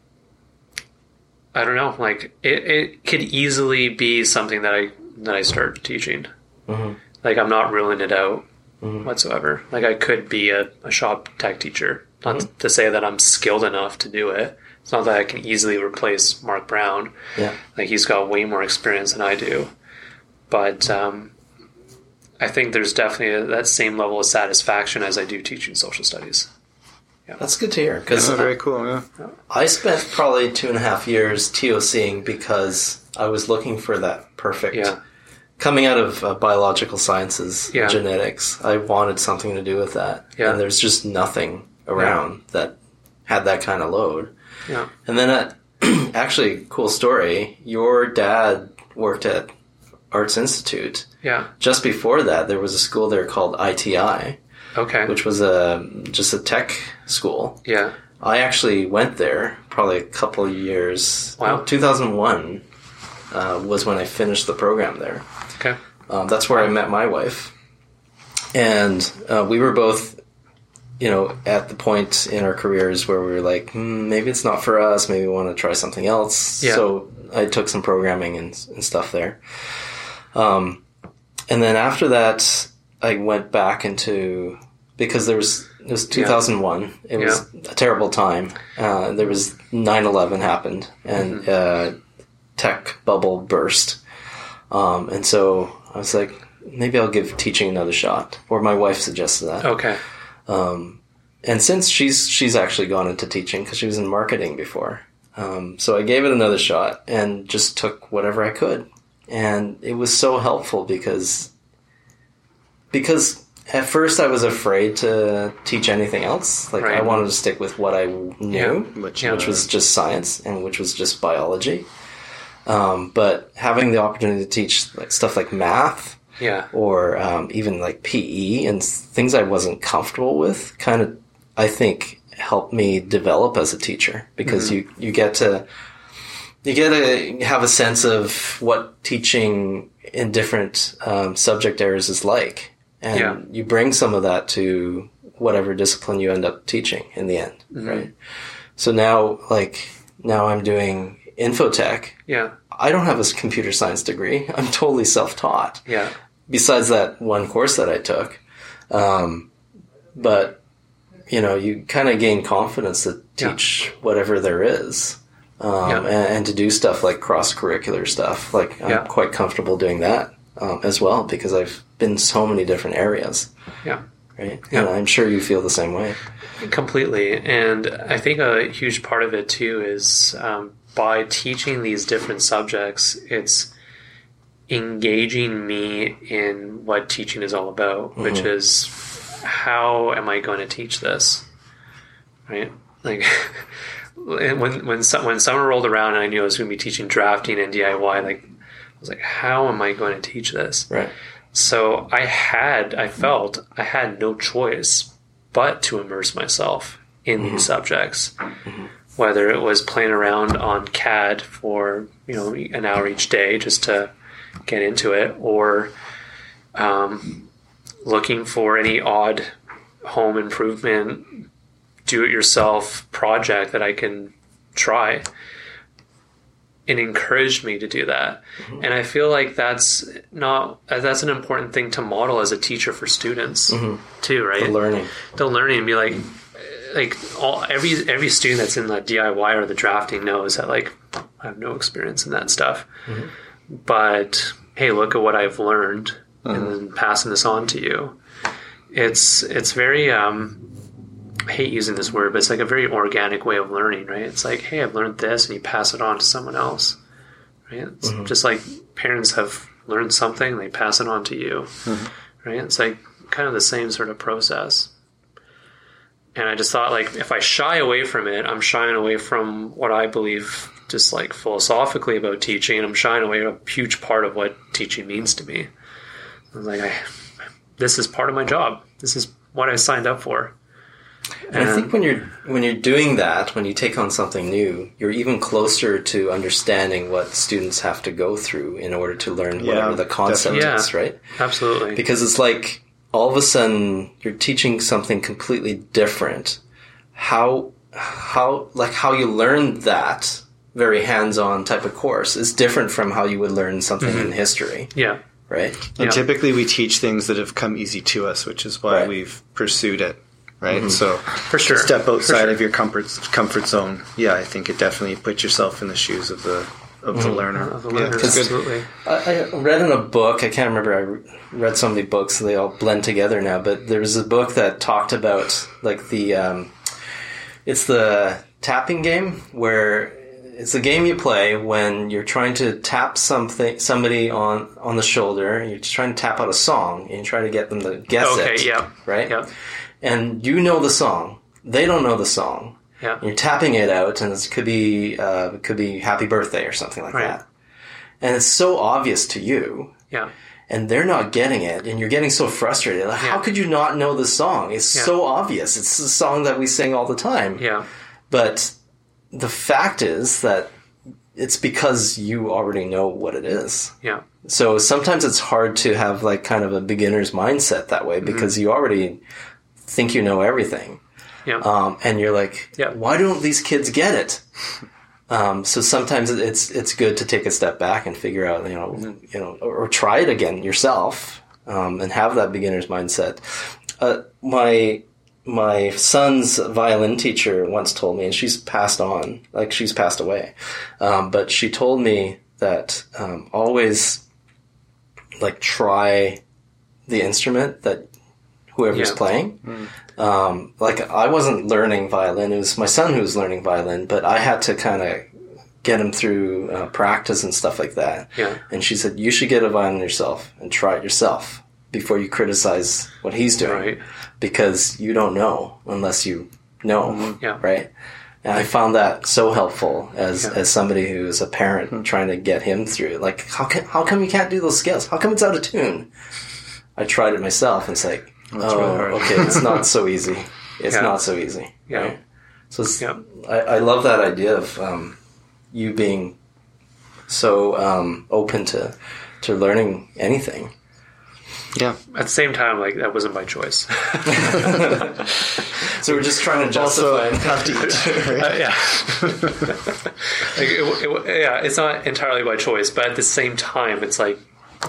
I don't know. Like it, it could easily be something that I that I start teaching. Mm-hmm. Like I'm not ruling it out Mm-hmm. whatsoever. Like I could be a, a shop tech teacher. Not Mm-hmm. to say that I'm skilled enough to do it. It's not that I can easily replace Mark Brown. Yeah. Like he's got way more experience than I do. But um, I think there's definitely a, that same level of satisfaction as I do teaching social studies. That's good to hear because That's very cool, yeah. I spent probably two and a half years TOCing because I was looking for that perfect. Yeah. Coming out of uh, biological sciences, Yeah. genetics, I wanted something to do with that. Yeah. And there's just nothing around that had that kind of load. Yeah. And then, uh, actually, cool story. Your dad worked at Arts Institute. Yeah. Just before that, there was a school there called I T I, Okay. which was a just a tech school. Yeah. I actually went there probably a couple of years. Wow. two thousand one uh, was when I finished the program there. Okay. Um, that's where I met my wife. And uh, we were both, you know, at the point in our careers where we were like, hmm, maybe it's not for us. Maybe we want to try something else. Yeah. So I took some programming and, and stuff there. Um, and then after that, I went back into, because there was, it was two thousand one. Yeah. It was yeah. a terrible time. Uh, there was nine eleven happened, and mm-hmm. uh, tech bubble burst. Um, and so I was like, maybe I'll give teaching another shot. Or my wife suggested that. Okay. Um, and since she's she's actually gone into teaching because she was in marketing before. Um, so I gave it another shot and just took whatever I could. And it was so helpful because because at first I was afraid to teach anything else. Like right. I wanted to stick with what I knew, yeah. which, yeah. which was just science and which was just biology. Um, but having the opportunity to teach like stuff like math, yeah, or um, even like P E and things I wasn't comfortable with, kind of, I think, helped me develop as a teacher because mm-hmm. you, you get to you get to have a sense of what teaching in different um, subject areas is like, and yeah. you bring some of that to whatever discipline you end up teaching in the end, mm-hmm. right? So now, like now, I'm doing infotech. Yeah. I don't have a computer science degree. I'm totally self-taught. Yeah. Besides that one course that I took. Um, but, you know, you kind of gain confidence to teach yeah. whatever there is. Um, yeah. and, and to do stuff like cross-curricular stuff. Like, I'm yeah. quite comfortable doing that um, as well because I've been in so many different areas. Yeah. Right? Yeah. And I'm sure you feel the same way. Completely. And I think a huge part of it, too, is um, by teaching these different subjects, it's engaging me in what teaching is all about, mm-hmm. which is how am I going to teach this? Right? Like, when when, some, when summer rolled around and I knew I was going to be teaching drafting and D I Y, like, I was like, how am I going to teach this? Right. So I had, I felt I had no choice but to immerse myself in mm-hmm. these subjects, mm-hmm. whether it was playing around on C A D for, you know, an hour each day just to get into it, or um, looking for any odd home improvement, do-it-yourself project that I can try. It encouraged me to do that. Mm-hmm. And I feel like that's not, that's an important thing to model as a teacher for students mm-hmm. too, right? The learning. The learning and be like, like all, every, every student that's in the D I Y or the drafting knows that like, I have no experience in that stuff, mm-hmm. but hey, look at what I've learned mm-hmm. and then passing this on to you. It's, it's very, um, I hate using this word, but it's like a very organic way of learning, right? It's like, hey, I've learned this, and you pass it on to someone else, right? It's mm-hmm. just like parents have learned something, they pass it on to you, mm-hmm. right? It's like kind of the same sort of process. And I just thought, like, if I shy away from it, I'm shying away from what I believe just like philosophically about teaching, and I'm shying away from a huge part of what teaching means to me. I was like, I, this is part of my job. This is what I signed up for. And I think when you're when you're doing that, when you take on something new, you're even closer to understanding what students have to go through in order to learn yeah, whatever the concept yeah, is, right? Absolutely. Because it's like all of a sudden you're teaching something completely different. How how like how you learn that very hands-on type of course is different from how you would learn something mm-hmm. in history. Yeah. Right? And yeah. typically we teach things that have come easy to us, which is why right. we've pursued it. Right, mm-hmm. so for sure, step outside sure. of your comfort comfort zone. Yeah, I think it definitely puts yourself in the shoes of the of mm-hmm. the learner. Of the learner, yeah, absolutely. I, I read in a book. I can't remember. I read so many books; they all blend together now. But there was a book that talked about like the um, it's the tapping game where it's a game you play when you're trying to tap something somebody on on the shoulder. And you're just trying to tap out a song and you try to get them to guess okay, it. Okay. Yeah. Right. Yeah. And you know the song. They don't know the song. Yeah. You're tapping it out, and it could be uh, it could be Happy Birthday or something like right. that. And it's so obvious to you. Yeah. And they're not getting it, and you're getting so frustrated. Like, yeah. How could you not know the song? It's yeah. so obvious. It's a song that we sing all the time. Yeah. But the fact is that it's because you already know what it is. Yeah. So sometimes it's hard to have like kind of a beginner's mindset that way because mm-hmm. you already think you know everything. Yeah. Um, and you're like, yeah. why don't these kids get it? Um, so sometimes it's it's good to take a step back and figure out, you know, mm-hmm. you know, or, or try it again yourself, um, and have that beginner's mindset. Uh, my my son's violin teacher once told me, and she's passed on, like she's passed away, um, but she told me that um, always like try the instrument that whoever's yeah. playing. Mm. Um, like I wasn't learning violin; it was my son who was learning violin, but I had to kind of get him through uh, practice and stuff like that. Yeah. And she said, "You should get a violin yourself and try it yourself before you criticize what he's doing, right. because you don't know unless you know, mm-hmm. yeah. right?" And I found that so helpful as yeah. as somebody who's a parent mm-hmm. trying to get him through. Like, how can how come you can't do those scales? How come it's out of tune? I tried it myself, and it's like, That's oh, really hard. okay, it's not so easy. It's yeah. not so easy. Yeah. Right? So it's, yeah. I, I love that idea of um, you being so um, open to to learning anything. Yeah. At the same time, like that wasn't by choice. So we're just trying to justify also have to eat. Right? uh, yeah. like it, it, yeah, it's not entirely by choice, but at the same time, it's like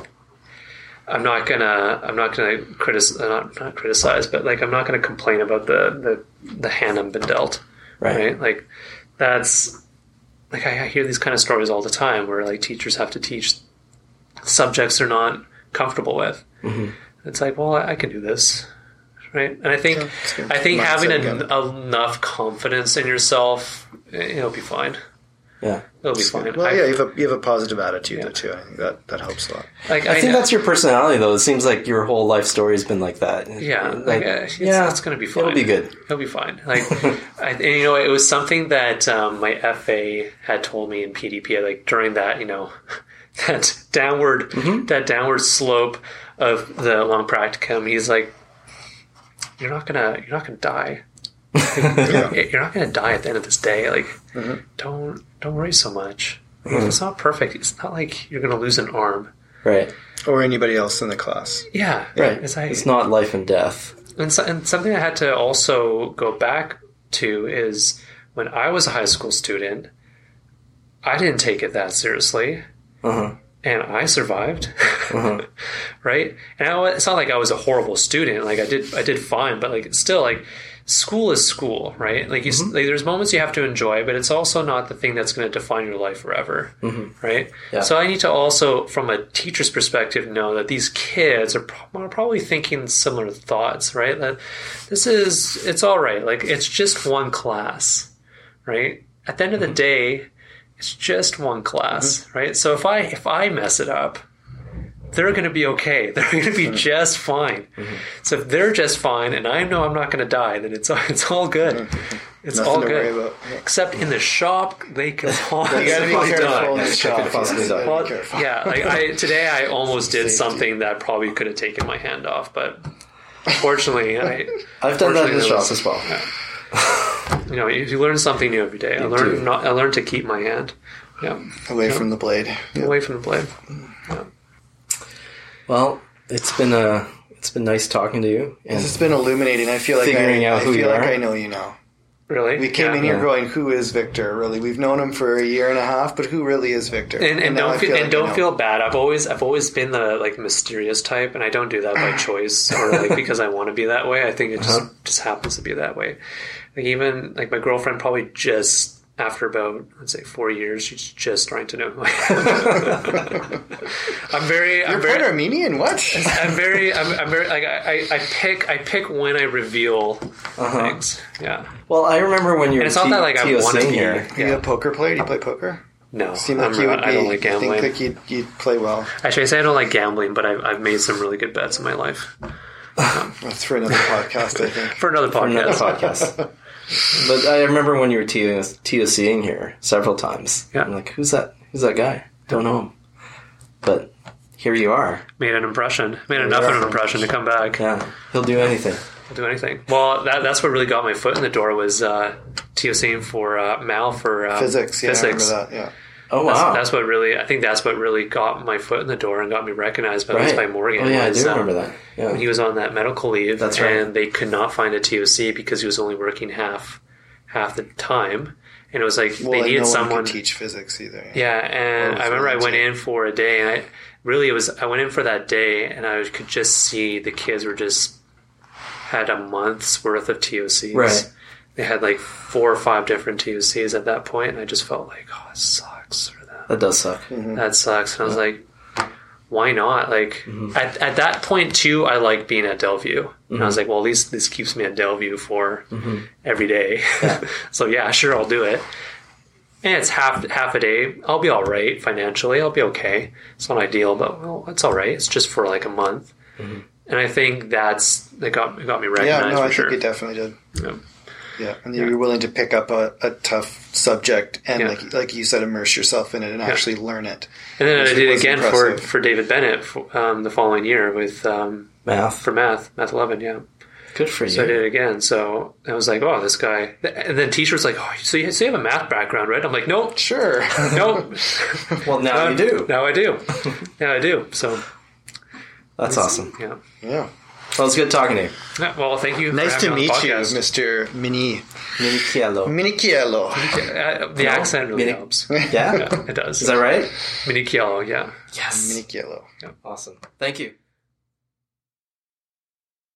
I'm not gonna I'm not gonna criticize not not criticize, but like I'm not gonna complain about the the, the hand I've been dealt. Right. right. Like that's like I, I hear these kind of stories all the time where like teachers have to teach subjects they're not comfortable with. Mm-hmm. It's like, well, I, I can do this, right? And I think yeah, I think having again. en- enough confidence in yourself, it'll be fine. Yeah, it'll be fine. Well, I, yeah, you have a you have a positive attitude yeah. though too. I think that that helps a lot. Like, I, I think know, that's your personality, though. It seems like your whole life story has been like that. Yeah, like, like, uh, it's, yeah, it's going to be fine. It'll be good. It'll be fine. Like, I, and you know, it was something that um, my F A had told me in P D P. Like during that, you know, that downward Mm-hmm. that downward slope of the long practicum. He's like, you're not gonna you're not gonna die. Yeah. You're not gonna die at the end of this day. Like, Mm-hmm. don't don't worry so much. Like, Mm-hmm. if it's not perfect, it's not like you're gonna lose an arm. Right, Or anybody else in the class. Yeah, right. It's, like, it's not life and death. And, so, and something I had to also go back to is when I was a high school student, I didn't take it that seriously, Uh-huh. and I survived, Uh-huh. right? And I, it's not like I was a horrible student; like I did, I did fine. But like, it's still like school is school, right? Like, you, Mm-hmm. like there's moments you have to enjoy, but it's also not the thing that's going to define your life forever, Mm-hmm. right? Yeah. So I need to also, from a teacher's perspective, know that these kids are, pro- are probably thinking similar thoughts, right? That this is, it's all right. Like, it's just one class, right? At the end of the day, it's just one class, mm-hmm. right? So if I if I mess it up, they're going to be okay. They're going to be just fine. Mm-hmm. So if they're just fine, and I know I'm not going to die, then it's it's all good. Mm-hmm. It's Nothing all to good. worry about. Yeah. Except in the shop, they can possibly You got to be die. careful in Yeah, the shop. could possibly Yes, die. you gotta Well, be careful. yeah, like I today I almost did Safety. something that probably could have taken my hand off, but fortunately, I I've done that in the fortunately, shop was- as well. You know, you learn something new every day. I You learned do. not. I learned to keep my hand. Yeah, Away Yeah. from the blade. Yeah. away from the blade. Well, it's been a it's been nice talking to you, and This has been illuminating. I feel like Figuring I, out I who feel you like are. I know you now. Really, We came Yeah. in here Yeah. going, "Who is Victor?" Really, we've known him for a year and a half, but who really is Victor? And, and now I don't feel, like and I don't know. feel bad. I've always I've always been the like mysterious type, and I don't do that by choice or like because I want to be that way. I think it just Uh-huh. just happens to be that way. Like even like my girlfriend probably just after about let's say four years, she's just starting to know who I am. I'm very You're I'm part very Armenian. What? I'm very I'm, I'm very like I, I pick I pick when I reveal Uh-huh. things. Yeah, well, I remember when you were and it's not T- that like I want to TOCing be here. Are you a poker player? Do you play poker? No, Seem like I'm you not- would be. I don't like I gambling. think like you'd, you'd play well. Actually, I say I don't like gambling, but I've, I've made some really good bets in my life. That's for another podcast, I think. For another For another podcast. podcast. But I remember when you were TOCing here several times. Yeah. I'm like, who's that? Who's that guy? Don't know him. But here you are. Made an impression. Made enough you of are. an impression to come back. Yeah, he'll do anything. I'll do anything. Well, that, that's what really got my foot in the door was uh, TOCing for uh, Mal for uh, Physics, yeah, physics. I remember that, yeah. Oh That's, wow, that's what really. I think that's what really got my foot in the door and got me recognized by, right. by Morgan. Oh yeah, I was, do um, remember that. Yeah. When he was on that medical leave, That's right. and they could not find a T O C because he was only working half half the time, and it was like well, they and needed no someone one could teach physics either. Yeah, and Or I remember I went fluency. in for a day, and I really it was I went in for that day, and I could just see the kids were just had a month's worth of T O Cs. Right. They had like four or five different T O Cs at that point, and I just felt like, oh, it sucks for them. That does suck. Mm-hmm. That sucks. And I was like, why not? Like Mm-hmm. at at that point too, I like being at Delview. And I was like, well, at least this keeps me at Delview for Mm-hmm. every day. Yeah. So yeah, sure, I'll do it. And it's half half a day. I'll be all right financially. I'll be okay. It's not ideal, but well, it's all right. It's just for like a month. Mm-hmm. And I think that's it got it got me recognized Yeah, no, for I sure. think it definitely did. Yeah. Yeah, and you're willing to pick up a, a tough subject and, Yeah. like like you said, immerse yourself in it and actually learn it. And then Which I did was again impressive. for, for David Bennett um, the following year with um, Math. for math, math eleven, yeah. Good for you. So I did it again. So I was like, oh, this guy. And then teacher's like, oh, so you, so you have a math background, right? I'm like, nope, Sure. nope. Well, now Um, you do. Now I do. Now I do. So, That's awesome. yeah. Yeah. Well, it's good talking to you. Yeah, well, thank you. for Nice to having me on meet the you, podcast. Mister Mini Minichiello. Minichiello. Uh, the accent really Mini- helps. Yeah? Yeah, it does. Is that right? Minichiello, yeah. Yes. Minichiello. Awesome. Thank you.